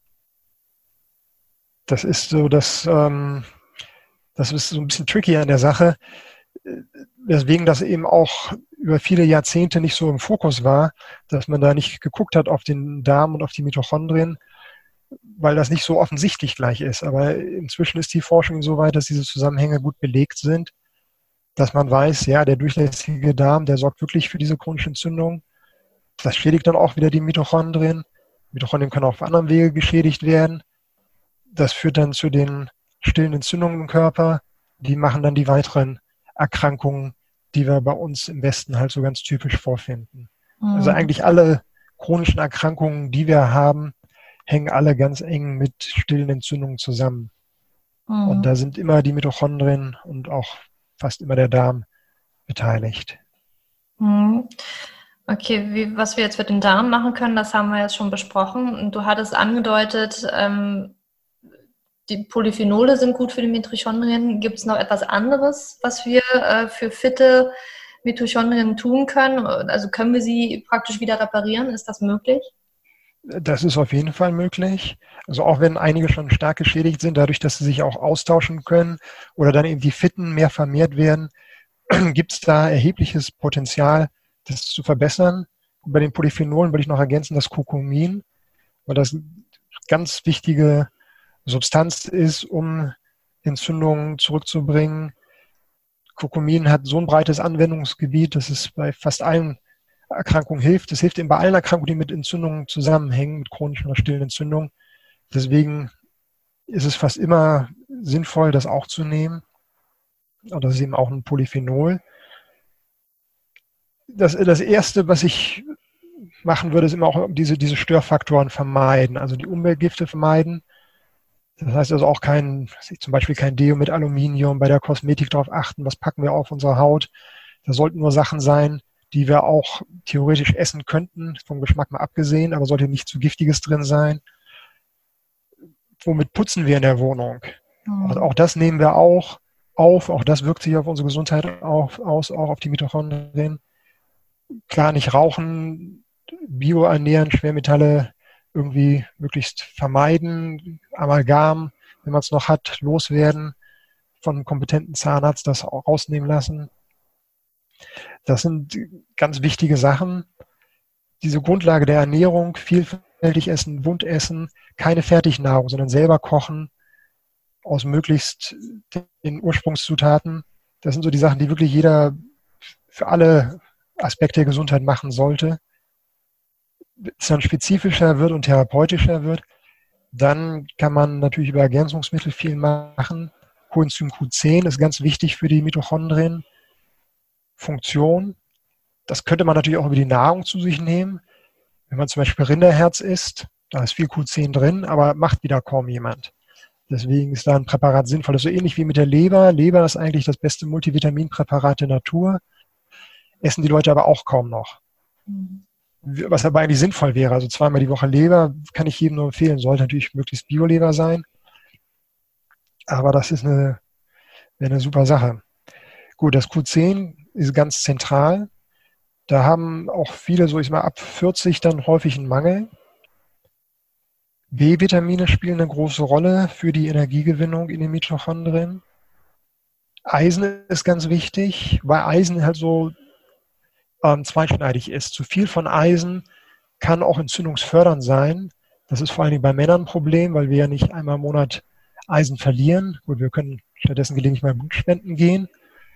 Das ist so, dass, ähm, das ist so ein bisschen tricky an der Sache, weswegen das eben auch über viele Jahrzehnte nicht so im Fokus war, dass man da nicht geguckt hat auf den Darm und auf die Mitochondrien, weil das nicht so offensichtlich gleich ist. Aber inzwischen ist die Forschung so weit, dass diese Zusammenhänge gut belegt sind, dass man weiß, ja, der durchlässige Darm, der sorgt wirklich für diese chronische Entzündung. Das schädigt dann auch wieder die Mitochondrien. Mitochondrien können auch auf anderem Wege geschädigt werden. Das führt dann zu den stillen Entzündungen im Körper. Die machen dann die weiteren Erkrankungen, die wir bei uns im Westen halt so ganz typisch vorfinden. Mhm. Also eigentlich alle chronischen Erkrankungen, die wir haben, hängen alle ganz eng mit stillen Entzündungen zusammen. Mhm. Und da sind immer die Mitochondrien und auch fast immer der Darm beteiligt. Mhm. Okay, wie, was wir jetzt für den Darm machen können, das haben wir jetzt schon besprochen. Und du hattest angedeutet, ähm, die Polyphenole sind gut für die Mitochondrien. Gibt es noch etwas anderes, was wir äh, für fitte Mitochondrien tun können? Also können wir sie praktisch wieder reparieren? Ist das möglich? Das ist auf jeden Fall möglich. Also auch wenn einige schon stark geschädigt sind, dadurch, dass sie sich auch austauschen können oder dann eben die Fitten mehr vermehrt werden, gibt es da erhebliches Potenzial, das zu verbessern. Und bei den Polyphenolen würde ich noch ergänzen, das Kurkumin, weil das eine ganz wichtige Substanz ist, um Entzündungen zurückzubringen. Kurkumin hat so ein breites Anwendungsgebiet, dass es bei fast allen Erkrankungen hilft. Es hilft eben bei allen Erkrankungen, die mit Entzündungen zusammenhängen, mit chronischen oder stillen Entzündungen. Deswegen ist es fast immer sinnvoll, das auch zu nehmen. Und das ist eben auch ein Polyphenol. Das, das Erste, was ich machen würde, ist immer auch diese, diese Störfaktoren vermeiden, also die Umweltgifte vermeiden. Das heißt also auch kein, zum Beispiel kein Deo mit Aluminium, bei der Kosmetik darauf achten, was packen wir auf unsere Haut. Da sollten nur Sachen sein, die wir auch theoretisch essen könnten, vom Geschmack mal abgesehen, aber sollte nicht zu Giftiges drin sein. Womit putzen wir in der Wohnung? Mhm. Auch, auch das nehmen wir auch auf, auch das wirkt sich auf unsere Gesundheit auf, aus, auch auf die Mitochondrien. Klar, nicht rauchen, Bio ernähren, Schwermetalle irgendwie möglichst vermeiden. Amalgam, wenn man es noch hat, loswerden, von einem kompetenten Zahnarzt das auch rausnehmen lassen. Das sind ganz wichtige Sachen. Diese Grundlage der Ernährung, vielfältig essen, bunt essen, keine Fertignahrung, sondern selber kochen aus möglichst den Ursprungszutaten. Das sind so die Sachen, die wirklich jeder für alle Aspekte der Gesundheit machen sollte. Wenn es dann spezifischer wird und therapeutischer wird, dann kann man natürlich über Ergänzungsmittel viel machen. Coenzym Q zehn ist ganz wichtig für die Mitochondrien. Funktion, das könnte man natürlich auch über die Nahrung zu sich nehmen. Wenn man zum Beispiel Rinderherz isst, da ist viel Q zehn drin, aber macht wieder kaum jemand. Deswegen ist da ein Präparat sinnvoll. Das ist so ähnlich wie mit der Leber. Leber ist eigentlich das beste Multivitaminpräparat der Natur. Essen die Leute aber auch kaum noch. Mhm. Was aber eigentlich sinnvoll wäre. Also zweimal die Woche Leber kann ich jedem nur empfehlen. Sollte natürlich möglichst Bio-Leber sein. Aber das ist eine, wäre eine super Sache. Gut, das Q zehn ist ganz zentral. Da haben auch viele, so ich mal, ab vierzig dann häufig einen Mangel. B-Vitamine spielen eine große Rolle für die Energiegewinnung in den Mitochondrien. Eisen ist ganz wichtig, weil Eisen halt so ähm, zweischneidig ist. Zu viel von Eisen kann auch entzündungsfördernd sein. Das ist vor allen Dingen bei Männern ein Problem, weil wir ja nicht einmal im Monat Eisen verlieren. Gut, wir können stattdessen gelegentlich mal Blut spenden gehen.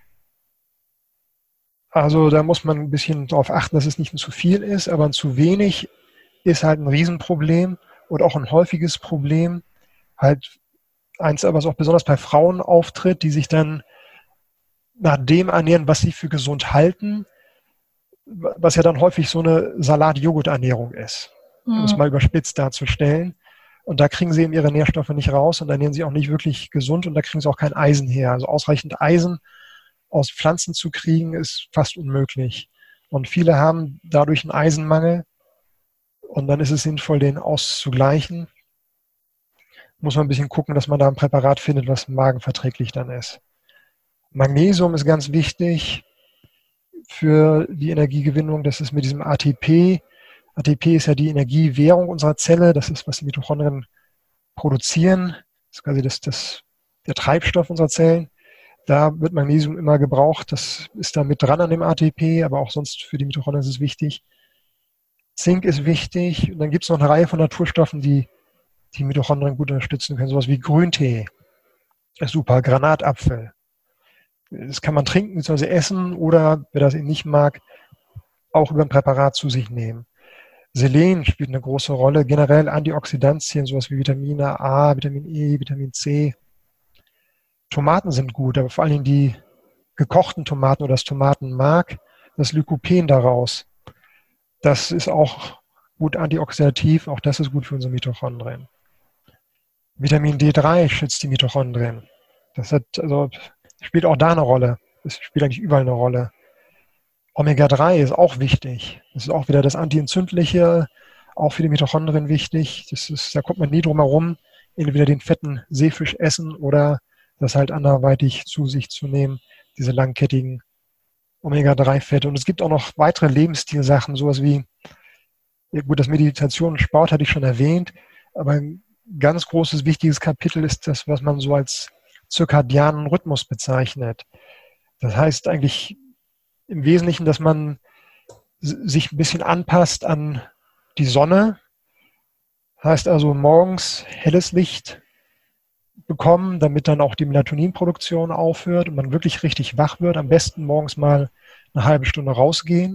Also da muss man ein bisschen darauf achten, dass es nicht ein zu viel ist, aber ein zu wenig ist halt ein Riesenproblem und auch ein häufiges Problem. Halt eins, was auch besonders bei Frauen auftritt, die sich dann nach dem ernähren, was sie für gesund halten, was ja dann häufig so eine Salat-Joghurt-Ernährung ist, mhm. um es mal überspitzt darzustellen. Und da kriegen sie eben ihre Nährstoffe nicht raus und ernähren sie auch nicht wirklich gesund und da kriegen sie auch kein Eisen her. Also ausreichend Eisen aus Pflanzen zu kriegen, ist fast unmöglich. Und viele haben dadurch einen Eisenmangel und dann ist es sinnvoll, den auszugleichen. Muss man ein bisschen gucken, dass man da ein Präparat findet, was magenverträglich dann ist. Magnesium ist ganz wichtig für die Energiegewinnung. Das ist mit diesem A T P. A T P ist ja die Energiewährung unserer Zelle. Das ist, was die Mitochondrien produzieren. Das ist quasi das, das, der Treibstoff unserer Zellen. Da wird Magnesium immer gebraucht. Das ist da mit dran an dem A T P, aber auch sonst für die Mitochondrien ist es wichtig. Zink ist wichtig. Und dann gibt es noch eine Reihe von Naturstoffen, die die Mitochondrien gut unterstützen können. Sowas wie Grüntee ist super. Granatapfel. Das kann man trinken bzw. essen oder, wer das eben nicht mag, auch über ein Präparat zu sich nehmen. Selen spielt eine große Rolle. Generell Antioxidantien, sowas wie Vitamine A, Vitamin E, Vitamin C. Tomaten sind gut, aber vor allen Dingen die gekochten Tomaten oder das Tomatenmark, das Lycopen daraus, das ist auch gut antioxidativ, auch das ist gut für unsere Mitochondrien. Vitamin D drei schützt die Mitochondrien. Das hat, also, spielt auch da eine Rolle. Es spielt eigentlich überall eine Rolle. Omega drei ist auch wichtig. Das ist auch wieder das Antientzündliche, auch für die Mitochondrien wichtig. Das ist, da kommt man nie drum herum, entweder den fetten Seefisch essen oder das halt anderweitig zu sich zu nehmen, diese langkettigen Omega drei Fette. Und es gibt auch noch weitere Lebensstilsachen, sowas wie, ja gut, das Meditation und Sport hatte ich schon erwähnt, aber ein ganz großes, wichtiges Kapitel ist das, was man so als zirkadianen Rhythmus bezeichnet. Das heißt eigentlich im Wesentlichen, dass man sich ein bisschen anpasst an die Sonne. Heißt also morgens helles Licht bekommen, damit dann auch die Melatoninproduktion aufhört und man wirklich richtig wach wird. Am besten morgens mal eine halbe Stunde rausgehen.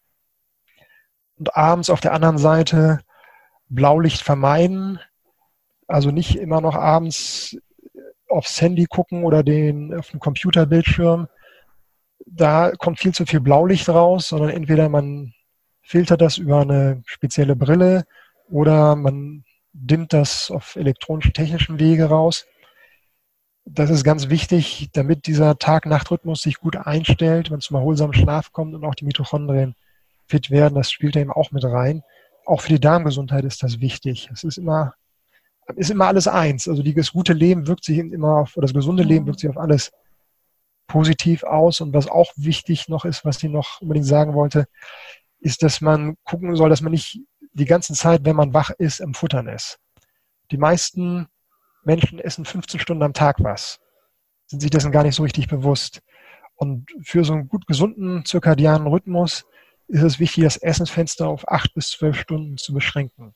Und abends auf der anderen Seite Blaulicht vermeiden. Also nicht immer noch abends aufs Handy gucken oder den, auf den Computerbildschirm. Da kommt viel zu viel Blaulicht raus, sondern entweder man filtert das über eine spezielle Brille oder man dimmt das auf elektronisch-technischen Wege raus. Das ist ganz wichtig, damit dieser Tag-Nacht-Rhythmus sich gut einstellt, wenn es zum erholsamen Schlaf kommt und auch die Mitochondrien fit werden. Das spielt da eben auch mit rein. Auch für die Darmgesundheit ist das wichtig. Es ist immer, ist immer alles eins. Also das gute Leben wirkt sich immer auf, oder das gesunde Leben wirkt sich auf alles positiv aus. Und was auch wichtig noch ist, was ich noch unbedingt sagen wollte, ist, dass man gucken soll, dass man nicht die ganze Zeit, wenn man wach ist, im Futtern ist. Die meisten Menschen essen fünfzehn Stunden am Tag was, sind sich dessen gar nicht so richtig bewusst. Und für so einen gut gesunden zirkadianen Rhythmus ist es wichtig, das Essensfenster auf acht bis zwölf Stunden zu beschränken.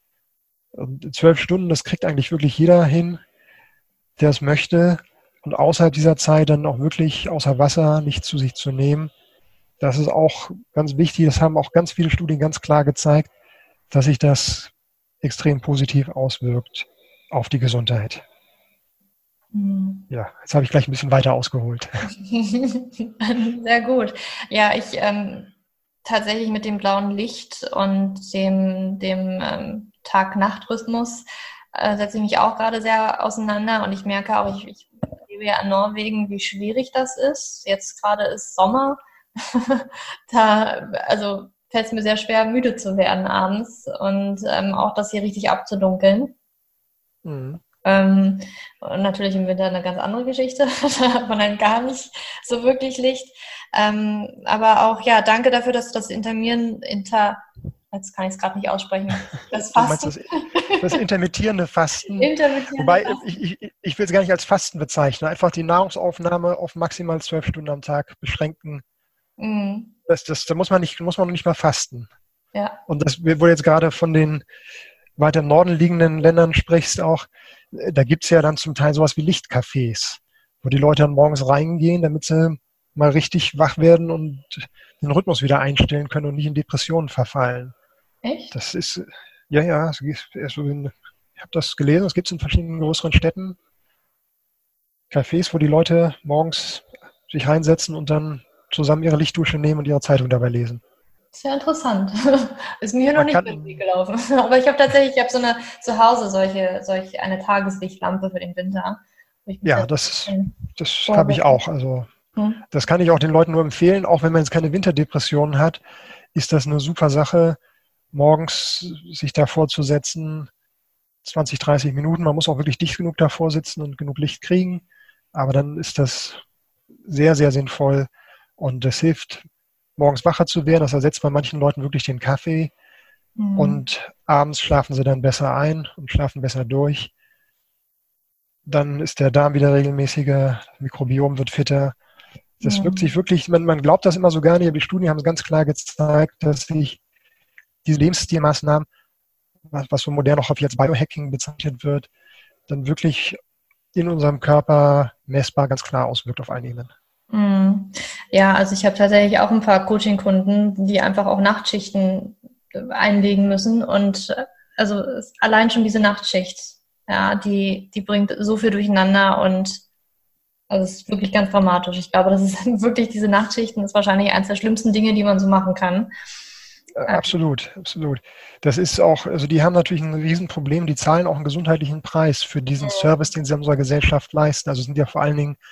Und zwölf Stunden, das kriegt eigentlich wirklich jeder hin, der es möchte. Und außerhalb dieser Zeit dann auch wirklich außer Wasser nicht zu sich zu nehmen. Das ist auch ganz wichtig. Das haben auch ganz viele Studien ganz klar gezeigt, dass sich das extrem positiv auswirkt auf die Gesundheit. Hm. Ja, jetzt habe ich gleich ein bisschen weiter ausgeholt. Sehr gut. Ja, ich ähm, tatsächlich mit dem blauen Licht und dem, dem ähm, Tag-Nacht-Rhythmus äh, setze ich mich auch gerade sehr auseinander und ich merke auch, ich, ich lebe ja in Norwegen, wie schwierig das ist. Jetzt gerade ist Sommer. da, also fällt es mir sehr schwer, müde zu werden abends und ähm, auch das hier richtig abzudunkeln. Mhm. Ähm, und natürlich im Winter eine ganz andere Geschichte. Da hat man dann gar nicht so wirklich Licht. Ähm, aber auch, ja, danke dafür, dass du das Intermieren, inter, jetzt kann ich es gerade nicht aussprechen, das Fasten. Du meinst das, das intermittierende Fasten. Intermittierende Wobei, Fasten. ich, ich, ich will es gar nicht als Fasten bezeichnen. Einfach die Nahrungsaufnahme auf maximal zwölf Stunden am Tag beschränken. Mhm. Das, das, da muss man nicht, muss man noch nicht mal fasten. Ja. Und das, wo du jetzt gerade von den weiter im Norden liegenden Ländern sprichst auch, da gibt es ja dann zum Teil sowas wie Lichtcafés, wo die Leute dann morgens reingehen, damit sie mal richtig wach werden und den Rhythmus wieder einstellen können und nicht in Depressionen verfallen. Echt? Das ist, ja, ja, also ich habe das gelesen, es gibt es in verschiedenen größeren Städten. Cafés, wo die Leute morgens sich reinsetzen und dann zusammen ihre Lichtdusche nehmen und ihre Zeitung dabei lesen. Sehr interessant. Ist mir noch Man nicht kann- über den Weg gelaufen. Aber ich habe tatsächlich, ich habe so eine zu Hause solche, solche eine Tageslichtlampe für den Winter. wo ich mich Ja, jetzt das, ein das bisschen habe ich vorbereite. auch. Also Hm. das kann ich auch den Leuten nur empfehlen, auch wenn man jetzt keine Winterdepressionen hat, ist das eine super Sache, morgens sich davor zu setzen, zwanzig, dreißig Minuten. Man muss auch wirklich dicht genug davor sitzen und genug Licht kriegen. Aber dann ist das sehr, sehr sinnvoll und das hilft, morgens wacher zu werden. Das ersetzt bei manchen Leuten wirklich den Kaffee Hm. und abends schlafen sie dann besser ein und schlafen besser durch. Dann ist der Darm wieder regelmäßiger, das Mikrobiom wird fitter. Das Hm. wirkt sich wirklich, man, man glaubt das immer so gar nicht, aber die Studien haben es ganz klar gezeigt, dass sich diese Lebensstilmaßnahmen, was, was so modern auch häufig als Biohacking bezeichnet wird, dann wirklich in unserem Körper messbar ganz klar auswirkt auf einigen. Hm. Ja, also ich habe tatsächlich auch ein paar Coaching-Kunden, die einfach auch Nachtschichten äh, einlegen müssen und äh, also es, allein schon diese Nachtschicht, ja, die, die bringt so viel durcheinander und also es ist wirklich ganz dramatisch. Ich glaube, das ist wirklich diese Nachtschichten ist wahrscheinlich eines der schlimmsten Dinge, die man so machen kann. Äh, Absolut, absolut. Das ist auch, also die haben natürlich ein Riesenproblem, die zahlen auch einen gesundheitlichen Preis für diesen Service, den sie unserer Gesellschaft leisten. Also sind ja vor allen Dingen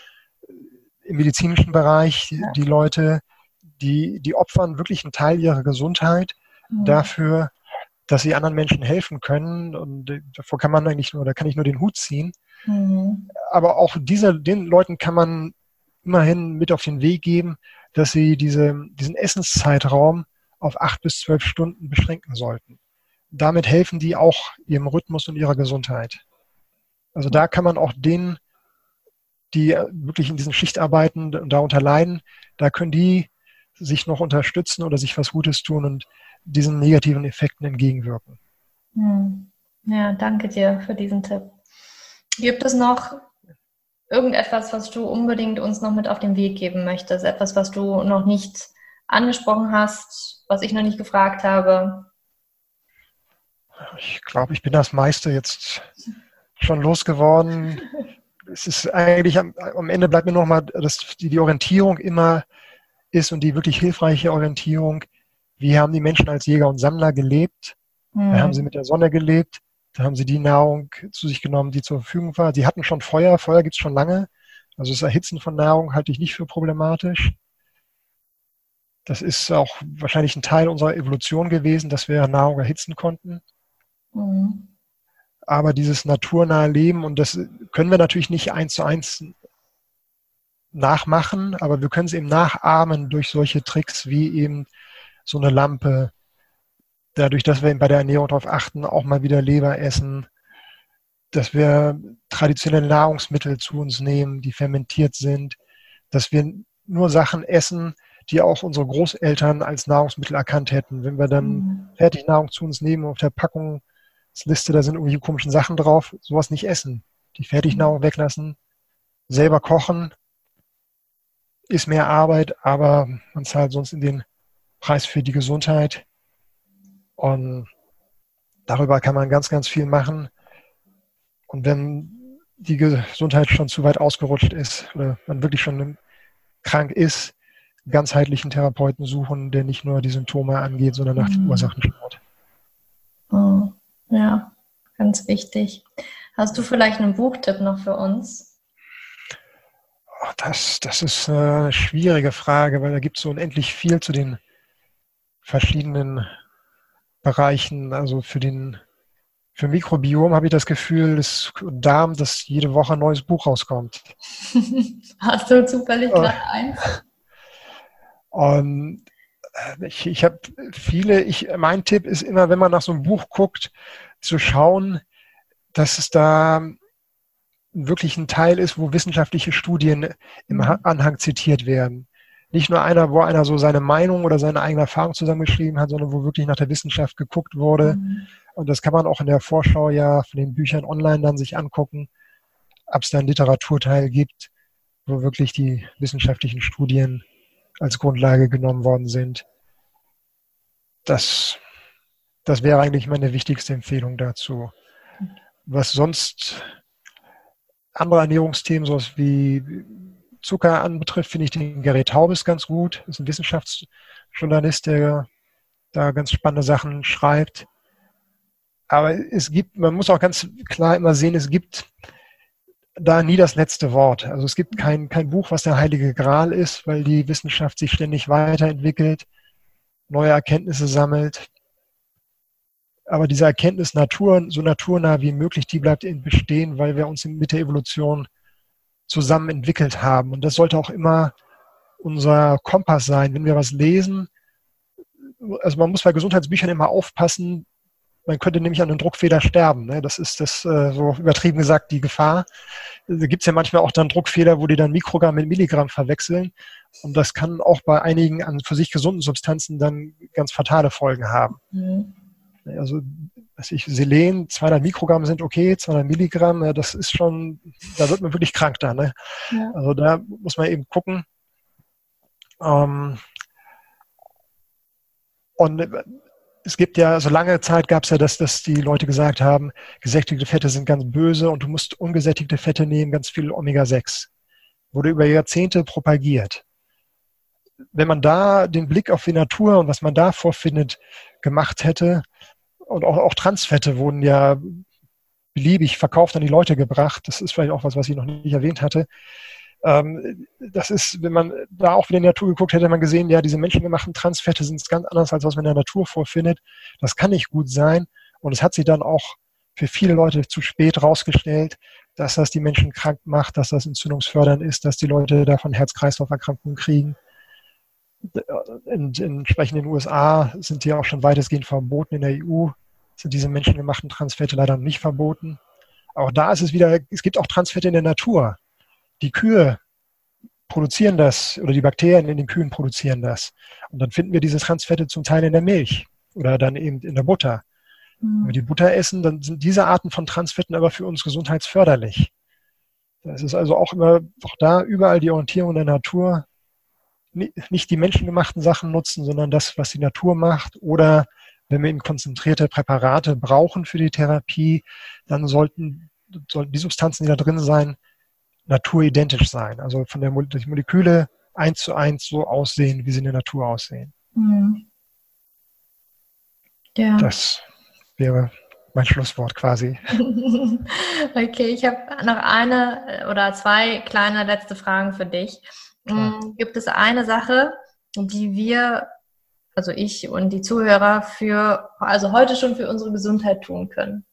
im medizinischen Bereich Ja. die Leute, die, die opfern wirklich einen Teil ihrer Gesundheit Mhm. dafür, dass sie anderen Menschen helfen können. Und äh, davor kann man eigentlich nur, da kann ich nur den Hut ziehen. Mhm. Aber auch diese, den Leuten kann man immerhin mit auf den Weg geben, dass sie diese, diesen Essenszeitraum auf acht bis zwölf Stunden beschränken sollten. Damit helfen die auch ihrem Rhythmus und ihrer Gesundheit. Also da kann man auch denen, die wirklich in diesen Schichtarbeiten und darunter leiden, da können die sich noch unterstützen oder sich was Gutes tun und diesen negativen Effekten entgegenwirken. Hm. Ja, danke dir für diesen Tipp. Gibt es noch irgendetwas, was du unbedingt uns noch mit auf den Weg geben möchtest? Etwas, was du noch nicht angesprochen hast, was ich noch nicht gefragt habe? Ich glaube, ich bin das meiste jetzt schon losgeworden. Es ist eigentlich am, am Ende bleibt mir nochmal, dass die, die Orientierung immer ist und die wirklich hilfreiche Orientierung. Wie haben die Menschen als Jäger und Sammler gelebt? Hm. Da haben sie mit der Sonne gelebt. Da haben sie die Nahrung zu sich genommen, die zur Verfügung war. Sie hatten schon Feuer. Feuer gibt es schon lange. Also das Erhitzen von Nahrung halte ich nicht für problematisch. Das ist auch wahrscheinlich ein Teil unserer Evolution gewesen, dass wir Nahrung erhitzen konnten. Hm. Aber dieses naturnahe Leben, und das können wir natürlich nicht eins zu eins nachmachen, aber wir können es eben nachahmen durch solche Tricks wie eben so eine Lampe, dadurch, dass wir bei der Ernährung darauf achten, auch mal wieder Leber essen, dass wir traditionelle Nahrungsmittel zu uns nehmen, die fermentiert sind, dass wir nur Sachen essen, die auch unsere Großeltern als Nahrungsmittel erkannt hätten. Wenn wir dann Mhm. Fertignahrung zu uns nehmen, auf der Packungsliste, da sind irgendwelche komischen Sachen drauf, sowas nicht essen. Die Fertignahrung weglassen, selber kochen, ist mehr Arbeit, aber man zahlt sonst in den Preis für die Gesundheit. Und darüber kann man ganz, ganz viel machen. Und wenn die Gesundheit schon zu weit ausgerutscht ist oder man wirklich schon krank ist, einen ganzheitlichen Therapeuten suchen, der nicht nur die Symptome angeht, sondern nach den Ursachen schaut. Oh, ja, ganz wichtig. Hast du vielleicht einen Buchtipp noch für uns? Das, das ist eine schwierige Frage, weil da gibt es so unendlich viel zu den verschiedenen Bereichen. Also für den für Mikrobiom habe ich das Gefühl, das Darm, dass jede Woche ein neues Buch rauskommt. Hast du zufällig gerade eins? Und ich, ich habe viele, ich, mein Tipp ist immer, wenn man nach so einem Buch guckt, zu schauen, dass es da wirklich ein Teil ist, wo wissenschaftliche Studien im Anhang zitiert werden. Nicht nur einer, wo einer so seine Meinung oder seine eigene Erfahrung zusammengeschrieben hat, sondern wo wirklich nach der Wissenschaft geguckt wurde. Mhm. Und das kann man auch in der Vorschau ja von den Büchern online dann sich angucken, ob es da einen Literaturteil gibt, wo wirklich die wissenschaftlichen Studien als Grundlage genommen worden sind. Das, das wäre eigentlich meine wichtigste Empfehlung dazu. Was sonst andere Ernährungsthemen, sowas wie Zucker anbetrifft, finde ich den Gary Taubes ganz gut. Das ist ein Wissenschaftsjournalist, der da ganz spannende Sachen schreibt. Aber es gibt, man muss auch ganz klar immer sehen, es gibt da nie das letzte Wort. Also es gibt kein, kein Buch, was der heilige Gral ist, weil die Wissenschaft sich ständig weiterentwickelt, neue Erkenntnisse sammelt. Aber diese Erkenntnis Natur, so naturnah wie möglich, die bleibt bestehen, weil wir uns mit der Evolution zusammen entwickelt haben. Und das sollte auch immer unser Kompass sein, wenn wir was lesen. Also man muss bei Gesundheitsbüchern immer aufpassen, man könnte nämlich an einem Druckfehler sterben. Ne? Das ist das, äh, so übertrieben gesagt, die Gefahr. Da gibt es ja manchmal auch dann Druckfehler, wo die dann Mikrogramm mit Milligramm verwechseln. Und das kann auch bei einigen an für sich gesunden Substanzen dann ganz fatale Folgen haben. Mhm. Also, was ich, Selen, zweihundert Mikrogramm sind okay, zweihundert Milligramm, ja, das ist schon, da wird man wirklich krank da. Ne? Ja. Also da muss man eben gucken. Ähm, und es gibt ja, so lange Zeit gab es ja, dass, dass die Leute gesagt haben, gesättigte Fette sind ganz böse und du musst ungesättigte Fette nehmen, ganz viel Omega sechs. Wurde über Jahrzehnte propagiert. Wenn man da den Blick auf die Natur und was man da vorfindet, gemacht hätte, und auch, auch Transfette wurden ja beliebig verkauft an die Leute gebracht. Das ist vielleicht auch was, was ich noch nicht erwähnt hatte. Ähm, das ist, wenn man da auch wieder in die Natur geguckt hätte, man gesehen, ja, diese menschengemachten Transfette sind ganz anders, als was man in der Natur vorfindet. Das kann nicht gut sein. Und es hat sich dann auch für viele Leute zu spät rausgestellt, dass das die Menschen krank macht, dass das entzündungsfördernd ist, dass die Leute davon Herz-Kreislauf-Erkrankungen kriegen. In, in entsprechend in den U S A sind die auch schon weitestgehend verboten. In der E U sind diese menschengemachten Transfette leider nicht verboten. Auch da ist es wieder, es gibt auch Transfette in der Natur. Die Kühe produzieren das oder die Bakterien in den Kühen produzieren das. Und dann finden wir diese Transfette zum Teil in der Milch oder dann eben in der Butter. Mhm. Wenn wir die Butter essen, dann sind diese Arten von Transfetten aber für uns gesundheitsförderlich. Das ist also auch immer, auch da überall die Orientierung in der Natur, nicht die menschengemachten Sachen nutzen, sondern das, was die Natur macht. Oder wenn wir eben konzentrierte Präparate brauchen für die Therapie, dann sollten, sollten die Substanzen, die da drin sein, naturidentisch sein. Also von der Mo- die Moleküle eins zu eins so aussehen, wie sie in der Natur aussehen. Mhm. Ja. Das wäre mein Schlusswort quasi. Okay, ich habe noch eine oder zwei kleine letzte Fragen für dich. Klar. Gibt es eine Sache, die wir, also ich und die Zuhörer, für, also heute schon für unsere Gesundheit tun können?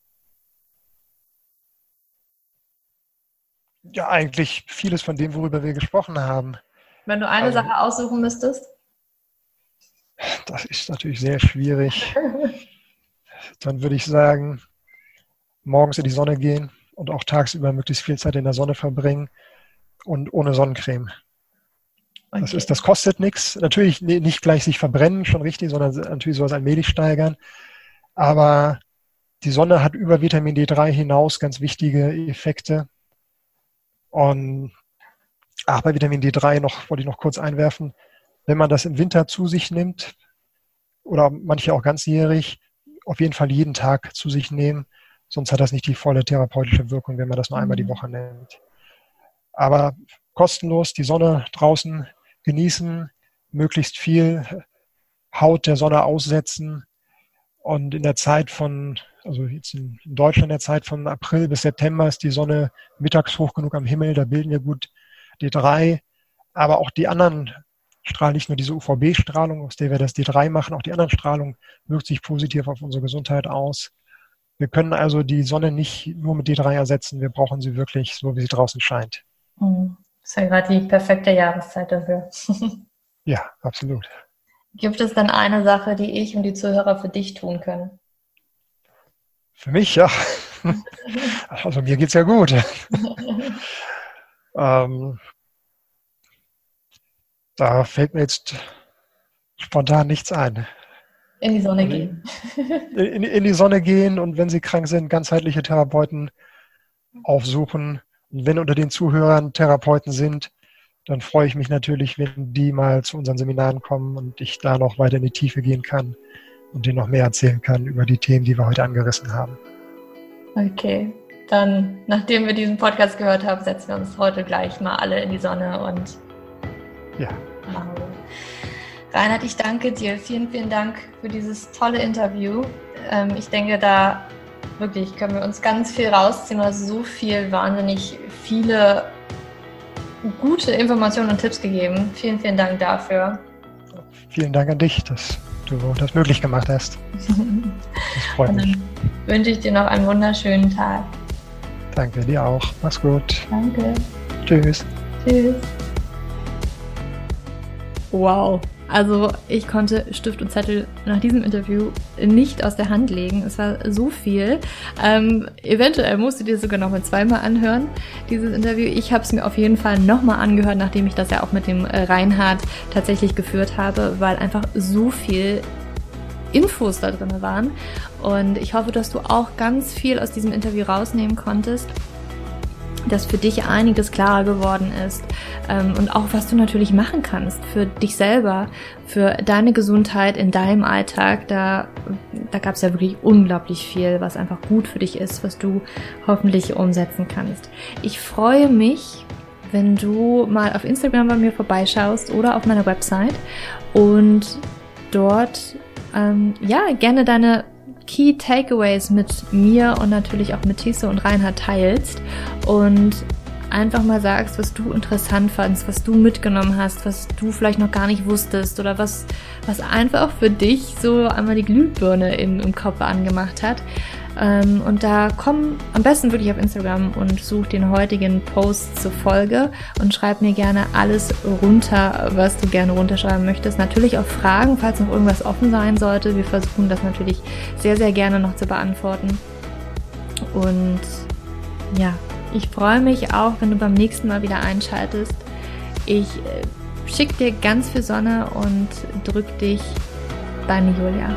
Ja, eigentlich vieles von dem, worüber wir gesprochen haben. Wenn du eine also, Sache aussuchen müsstest? Das ist natürlich sehr schwierig. Dann würde ich sagen, morgens in die Sonne gehen und auch tagsüber möglichst viel Zeit in der Sonne verbringen und ohne Sonnencreme. Okay. Das ist, das kostet nichts. Natürlich nicht gleich sich verbrennen, schon richtig, sondern natürlich soll es allmählich steigern. Aber die Sonne hat über Vitamin D drei hinaus ganz wichtige Effekte. Und ach, bei Vitamin D drei noch, wollte ich noch kurz einwerfen, wenn man das im Winter zu sich nimmt, oder manche auch ganzjährig, auf jeden Fall jeden Tag zu sich nehmen, sonst hat das nicht die volle therapeutische Wirkung, wenn man das nur einmal die Woche nimmt. Aber kostenlos die Sonne draußen genießen, möglichst viel Haut der Sonne aussetzen und in der Zeit von, also jetzt in Deutschland in der Zeit von April bis September ist die Sonne mittags hoch genug am Himmel, da bilden wir gut D drei, aber auch die anderen Strahlen, nicht nur diese U V B-Strahlung, aus der wir das D drei machen, auch die anderen Strahlung wirkt sich positiv auf unsere Gesundheit aus. Wir können also die Sonne nicht nur mit D drei ersetzen, wir brauchen sie wirklich so, wie sie draußen scheint. Das ist ja gerade die perfekte Jahreszeit dafür. Ja, absolut. Gibt es dann eine Sache, die ich und die Zuhörer für dich tun können? Für mich, ja. Also mir geht's ja gut. ähm, da fällt mir jetzt spontan nichts ein. In die Sonne gehen. In, in die Sonne gehen und wenn Sie krank sind, ganzheitliche Therapeuten aufsuchen. Und wenn unter den Zuhörern Therapeuten sind, dann freue ich mich natürlich, wenn die mal zu unseren Seminaren kommen und ich da noch weiter in die Tiefe gehen kann und denen noch mehr erzählen kann über die Themen, die wir heute angerissen haben. Okay, dann, nachdem wir diesen Podcast gehört haben, setzen wir uns heute gleich mal alle in die Sonne und ja. machen wir. Reinhard, ich danke dir. Vielen, vielen Dank für dieses tolle Interview. Ähm, ich denke, da wirklich können wir uns ganz viel rausziehen, weil so viel, wahnsinnig viele gute Informationen und Tipps gegeben. Vielen, vielen Dank dafür. Vielen Dank an dich, dass du das möglich gemacht hast. Das freut mich. Dann wünsche ich dir noch einen wunderschönen Tag. Danke, dir auch. Mach's gut. Danke. Tschüss. Tschüss. Wow. Also ich konnte Stift und Zettel nach diesem Interview nicht aus der Hand legen. Es war so viel. Ähm, eventuell musst du dir sogar noch mal zweimal anhören, dieses Interview. Ich habe es mir auf jeden Fall nochmal angehört, nachdem ich das ja auch mit dem Reinhard tatsächlich geführt habe, weil einfach so viel Infos da drin waren. Und ich hoffe, dass du auch ganz viel aus diesem Interview rausnehmen konntest, dass für dich einiges klarer geworden ist ähm, und auch, was du natürlich machen kannst für dich selber, für deine Gesundheit in deinem Alltag. Da, da gab es ja wirklich unglaublich viel, was einfach gut für dich ist, was du hoffentlich umsetzen kannst. Ich freue mich, wenn du mal auf Instagram bei mir vorbeischaust oder auf meiner Website und dort ähm, ja gerne deine Key Takeaways mit mir und natürlich auch mit Tisse und Reinhard teilst und einfach mal sagst, was du interessant fandst, was du mitgenommen hast, was du vielleicht noch gar nicht wusstest oder was, was einfach für dich so einmal die Glühbirne im, im Kopf angemacht hat. Ähm, und da komm am besten wirklich auf Instagram und such den heutigen Post zur Folge und schreib mir gerne alles runter, was du gerne runterschreiben möchtest. Natürlich auch Fragen, falls noch irgendwas offen sein sollte. Wir versuchen das natürlich sehr, sehr gerne noch zu beantworten. Und ja, ich freue mich auch, wenn du beim nächsten Mal wieder einschaltest. Ich äh, schicke dir ganz viel Sonne und drück dich. Deine Julia.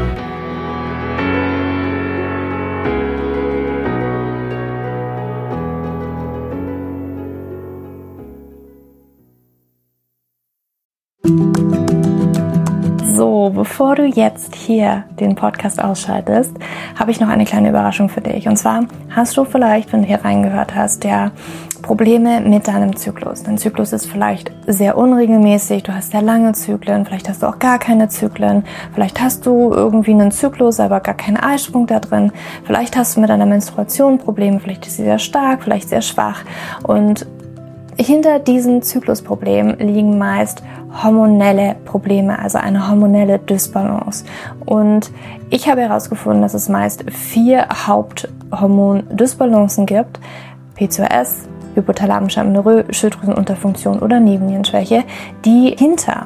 So, bevor du jetzt hier den Podcast ausschaltest, habe ich noch eine kleine Überraschung für dich. Und zwar hast du vielleicht, wenn du hier reingehört hast, ja Probleme mit deinem Zyklus. Dein Zyklus ist vielleicht sehr unregelmäßig, du hast sehr lange Zyklen, vielleicht hast du auch gar keine Zyklen, vielleicht hast du irgendwie einen Zyklus, aber gar keinen Eisprung da drin, vielleicht hast du mit deiner Menstruation Probleme, vielleicht ist sie sehr stark, vielleicht sehr schwach und hinter diesen Zyklusproblemen liegen meist hormonelle Probleme, also eine hormonelle Dysbalance. Und ich habe herausgefunden, dass es meist vier Haupthormon-Dysbalancen gibt: P C O S, hypothalamische Amenorrhoe, Schilddrüsenunterfunktion oder Nebennierenschwäche, die hinter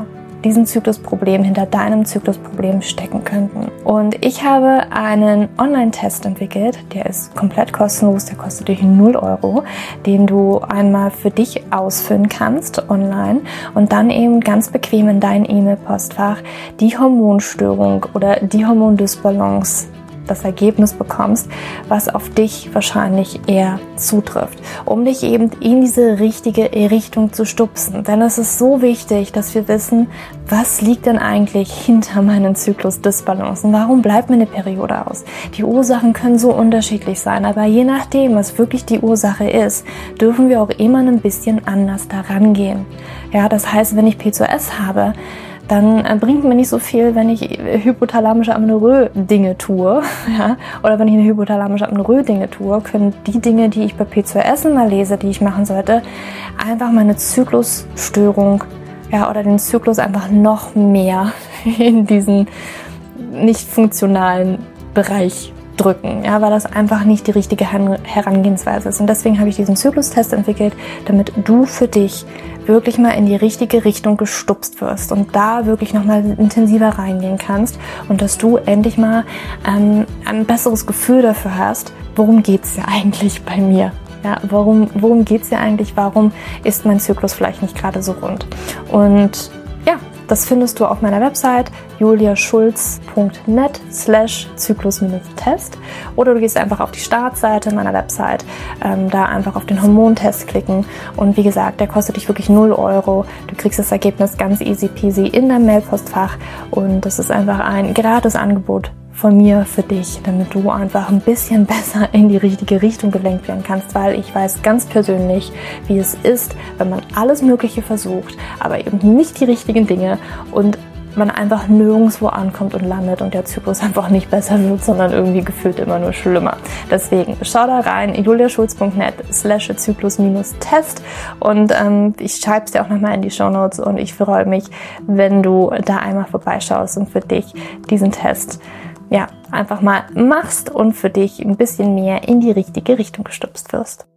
diesem Zyklusproblem hinter deinem Zyklusproblem stecken könnten. Und ich habe einen Online-Test entwickelt, der ist komplett kostenlos, der kostet dich null Euro, den du einmal für dich ausfüllen kannst online und dann eben ganz bequem in dein E-Mail-Postfach die Hormonstörung oder die Hormondysbalance, das Ergebnis bekommst, was auf dich wahrscheinlich eher zutrifft, um dich eben in diese richtige Richtung zu stupsen. Denn es ist so wichtig, dass wir wissen, was liegt denn eigentlich hinter meinen Zyklusdysbalancen? Warum bleibt mir eine Periode aus? Die Ursachen können so unterschiedlich sein, aber je nachdem, was wirklich die Ursache ist, dürfen wir auch immer ein bisschen anders daran gehen. Ja, das heißt, wenn ich P C O S habe, dann bringt mir nicht so viel, wenn ich hypothalamische Amenorrhoe Dinge tue, ja, oder wenn ich eine hypothalamische Amenorrhoe Dinge tue, können die Dinge, die ich bei P C O S immer lese, die ich machen sollte, einfach meine Zyklusstörung, ja, oder den Zyklus einfach noch mehr in diesen nicht funktionalen Bereich drücken, ja, weil das einfach nicht die richtige Herangehensweise ist. Und deswegen habe ich diesen Zyklustest entwickelt, damit du für dich wirklich mal in die richtige Richtung gestupst wirst und da wirklich nochmal intensiver reingehen kannst und dass du endlich mal ähm, ein besseres Gefühl dafür hast, worum geht's ja eigentlich bei mir? Ja, warum, worum geht's ja eigentlich? Warum ist mein Zyklus vielleicht nicht gerade so rund? Und ja, das findest du auf meiner Website juliaschulz.net slash Zyklus-Test oder du gehst einfach auf die Startseite meiner Website, ähm, da einfach auf den Hormontest klicken und wie gesagt, der kostet dich wirklich null Euro. Du kriegst das Ergebnis ganz easy peasy in deinem Mailpostfach und das ist einfach ein gratis Angebot von mir für dich, damit du einfach ein bisschen besser in die richtige Richtung gelenkt werden kannst, weil ich weiß ganz persönlich, wie es ist, wenn man alles Mögliche versucht, aber eben nicht die richtigen Dinge und man einfach nirgendwo ankommt und landet und der Zyklus einfach nicht besser wird, sondern irgendwie gefühlt immer nur schlimmer. Deswegen schau da rein, juliaschulz.net slash Zyklus-Test und ähm, ich schreibe es dir auch nochmal in die Shownotes und ich freue mich, wenn du da einmal vorbeischaust und für dich diesen Test ja, einfach mal machst und für dich ein bisschen mehr in die richtige Richtung gestupst wirst.